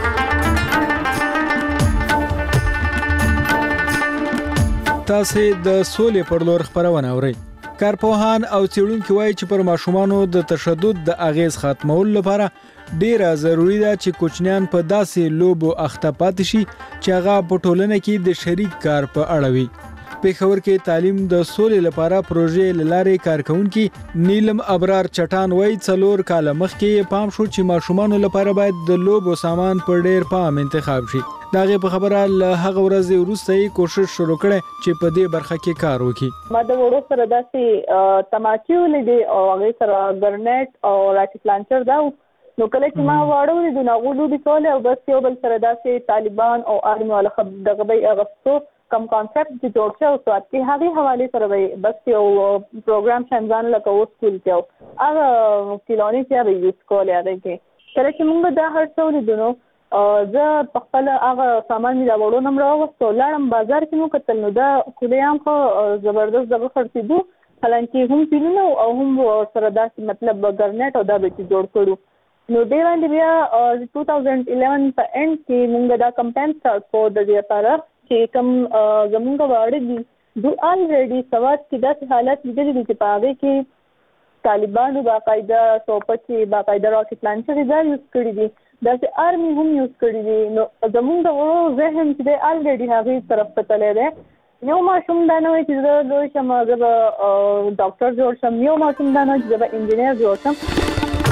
Speaker 3: تاسو د سولې پر لور خبرونه اورئ. کارپوهان او څېړونکي وایي چې پر ماشومانو د تشدد د اغیز ختمولو لپاره ډیره ضروری ده چې کوچنیان په داسې لوبو اخته پاتې شي چې هغه په ټولنه کې د شریک کار په اړه وي. پېښور کې تعلیم د سولې لپاره پروژې لارې کارکونکي نیلم ابرار چټان وایي 4 کال مخکې پام شو چې ماشومانو لپاره باید د لوبو سامان پر ډیر پام انتخاب شي. داغه په خبره له هغه ورځې وروسته کوشش شروع کړي چې په دې برخه کې کار وکړي.
Speaker 10: ما د وړو سره داسې تماچي ولې او هغه سره ګرنټ او راکټ لانچر دا نو کله چې ما واړو د نغولو د کول او بس یو بل سره داسې طالبان او ارمي ولا دغه به اغستو کم کانسپټ چې جوړ شو او سات کې هغه حواله سره بس یو پروګرام شانځان لکه و سکول کې هغه کلونی چې به یوز کول یاد کې کله چې موږ دا هر څو لیدونو زه په خپل هغه سامان می راوړو نم راوستو لاړم بازار کې مو کتل نو دا کلیام خو زبردست دغه خرڅېدو حالانکه هم پیلنو او هم سره داسې مطلب ګرنټ او دا به جوړ کړو نو ډیر باندې بیا 2011 په اند کې موږ دا کمپاین سٹارټ کړو د دې لپاره چې کوم زمونږ واړه دي دو الریډي سواد کې داسې حالت لیدل دي چې په هغه کې طالبانو باقاعده ټوپک باقاعده راکټ لانچر دا یوز کړی دي داسې ارمي هم یوز کړی دي نو زمونږ د وړو ذهن چې د الریډي هغه طرف ته تللی دی یو ماشوم دا نه وایي چې زه لوی شم زه به ډاکټر جوړ شم یو ماشوم دا نه وایي چې زه به انجینر جوړ شم.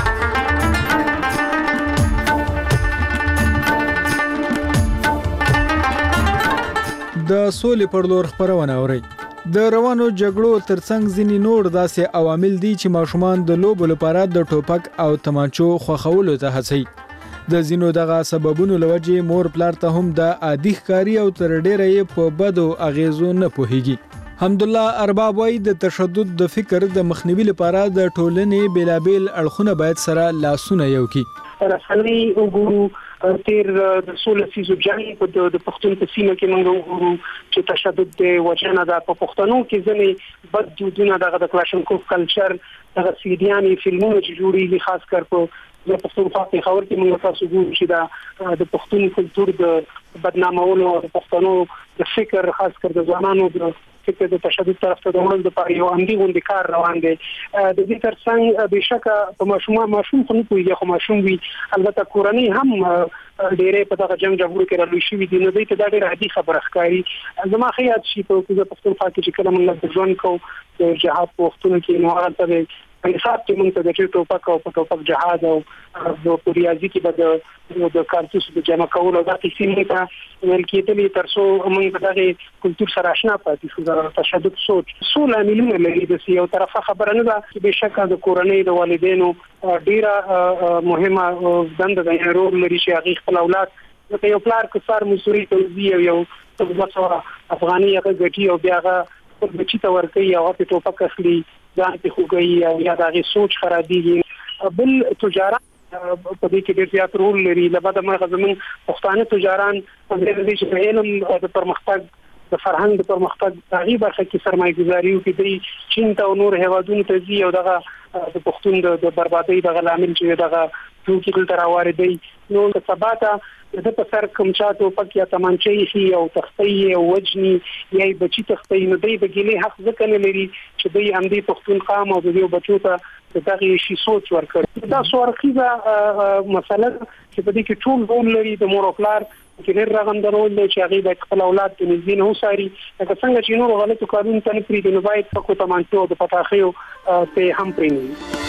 Speaker 3: د سولې پر لور خبرونه اورئ. د روانو جګړو ترڅنګ ځینې نور داسې عوامل دي چې ماشومان د لوبو لپاره د ټوپک او تمانچو خوښولو ته هڅوي. د ځینو دغه سببونو لوجې مور پلار ته هم د عادي ښکاري او تر ډیره یې په بدو اغیزو نه پوهیږي. حمدالله ارباب وایي د تشدد د فکر د مخنیوي لپاره د ټولنې بیلابیل اړخونه باید سره لاسونه یو کړي.
Speaker 19: رسنۍ وګورو تیر د 16 سیزو جنگ په د پښتون په سیمه کې موږ وګورو چې تشدد د وجنه د پښتنو کې ځنې بد دودونه د کلاشنکوف کلچر د سیدیاني فلمونو چې جوړیږي خاص کر په د پښتونخوا په خبر کې موږ تاسو ګورو چې د پښتون کلچر د بدنامولو د پښتنو د فکر خاص کر د ځوانانو د فکر د تشدد طرف ته د وړل لپاره یو عمدي غونډه کار روان دی. د دې ترڅنګ بهشکه په ماشوم خو نه کوي خو ماشوم وي البته کورنۍ هم ډېرې په دغه جنگ جګړو کې راوي شوې دي نو دوی ته دا ډېر عادي خبره ښکاري. زما خیال شي په پښتونخوا کې چې کله موږ د ژوند کو د جهاد په وختونو کې نو هغه حساب کې موږ ته د ټوپک او ټوپک جهاد او د پوریازي کې د کارتوس د جمع کولو د قسمه ته ول کېدلې تر څو موږ دغه کلچر سره آشنا پاتې شو. د تشدد سوچ څو عاملونه لري د یو طرفه خبره نه ده چې بشکره د کورنۍ د والدینو ډیره مهمه دنده د رول لري چې هغه خپل اولاد د یو پلار کثار مصوري توزیع او یو څه افغاني هغه ګټي او بیا هغه بچی ته ورکي او په ټوپک اخلي ځان ته خوګي او یا دغه سوچ خرابيږي. بل تجارت په دې کې ډېر زیات رول لري. لبعد ما غزمن پښتانه تجاران په دې چې علم د پرمختګ د فرهنګ د پرمختګ دغه برخه کې سرمایه‌ګذاري کوي چې چین ته او نور هیوادونو ته ځي او دغه د پښتون د بربادۍ د غلامین چې دغه ټوکی کول تر واردي نو د ثباته د په سر کوم چاته پکې تمانچې شي او تختی او وجني یا بچی تختی نو دی بګلې حق ځکه نه لري چې دوی هم دې پښتون قام او دې بچو ته دغه شی سوچ ورکړي. دا سوارخیزه مسله چې په دې کې ټول رول لري د مور او پلار چې ډېر راغندرول دي چې هغه د خپل اولاد په نږدې نه وساري. لکه څنګه چې نور غلطو کارونو ته نه پریږدي نو باید پکو تمانچو او د پټاخیو ته هم پریږدي.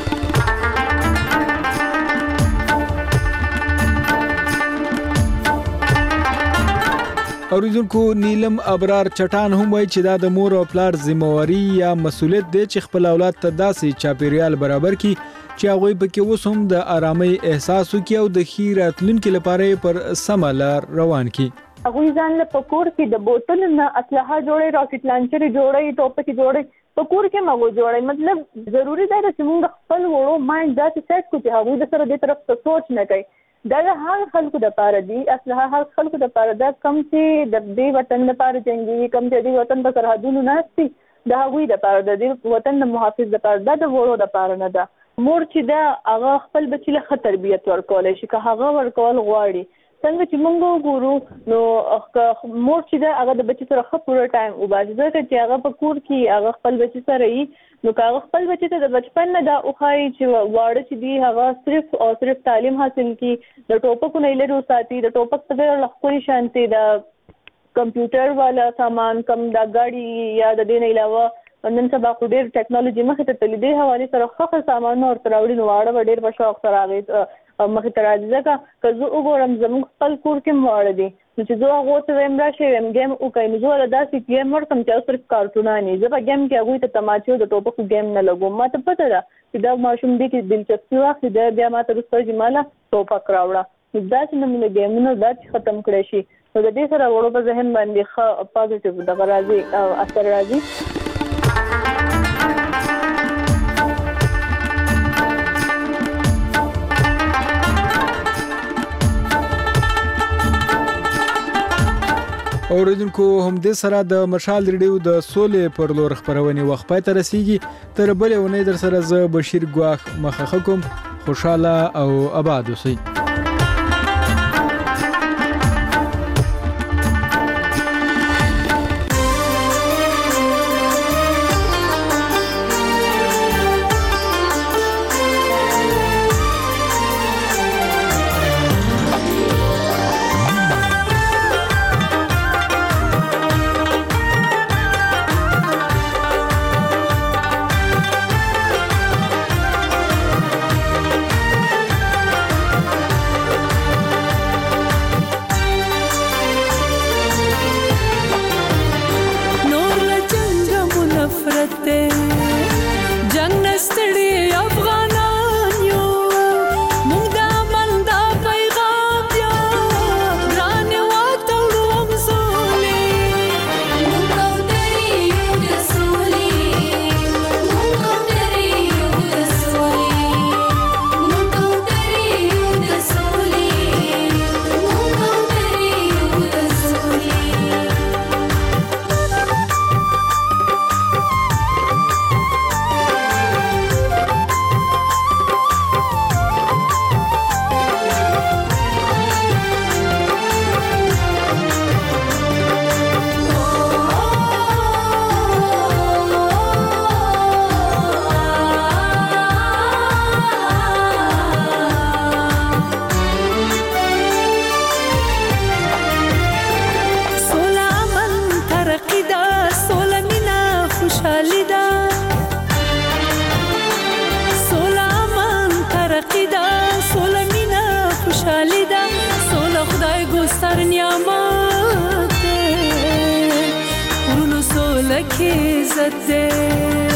Speaker 3: اوریدونکو نیلم ابرار چټان هم وایي چې دا د مور او پلار ذمہواری یا مسولیت دی چې خپل اولاد ته داسې چاپیریال برابر کړي چې هغه به کې اوس هم د آرامۍ احساس وکړي او د ښې راتلونکي لپاره پر سمه لار روان کړي.
Speaker 10: هغه ځان له پکور کې د بوتل نه اسلحه جوړي، راکټ لانچر جوړي، ټوپک جوړي، پکور کې مغو جوړي. مطلب ضروری دی چې موږ خپل وړو مایند داسې سیټ کړو چې هغه د سره د طرف ته سوچ نه کوي. دا هغه خلکو د پاره دي، اسلحه هغه خلکو د پاره ده کم چې د دې وطن لپاره جنگي، کم چې د وطن په سرحدونو ناشتي دا هغوی د پاره ده، د وطن د محافظ د پاره ده، د وړو د پاره نه ده. مور چې دا هغه خپل بچی له خطر تربیت ورکولای شي که هغه ورکول غواړي. څنګه چې موږ وګورو نو مور چې دا هغه د بچی سره خپل ټایم وباسي ځکه چې هغه په کور کې هغه خپل بچی سره یې نو هغه خپل بچی ته د بچپن نه دا اوخای چې واړه چې دی هغه صرف تعلیم حاصل کی، د ټوپک نه لري ساتي، د ټوپک په لخوا شانتي د کمپیوټر والا سامان کم د غاډي یا د دې نه علاوه نن سبا خو ډېر ټیکنالوژي مخه ته تللی دی حواله سره خو سامان او تراوړي نو واړه ډېر په شوق سره راغی مخه ته راځي ځکه که زه وګورم زموږ خپل کور کې واړه دي نو چې زه هغه ته ویم راشي ویم گیم وکړم نو زه داسې گیم ورکم چې صرف کارټونانه زه په گیم کې هغه ته تماچو د ټوپکو گیم نه لګوم. ما ته پته ده چې دا ماشوم دې کې دلچسپي واخلي دا بیا ما ته رسول جماله ټوپک راوړه نو دا چې موږ گیمونه دا ختم کړی شي نو د دې سره وړو په ذهن باندې ښه پازیټیو د راځي او اثر راځي.
Speaker 3: اوریدونکو هم دې سره د مشال ریډیو د سولې پر لور خبرونه وخت پای ته رسیږي. تر بلې ونې در سره ز بشیر ګواخ مخه کوم خوشاله او آباد اوسئ.
Speaker 20: سیاست دی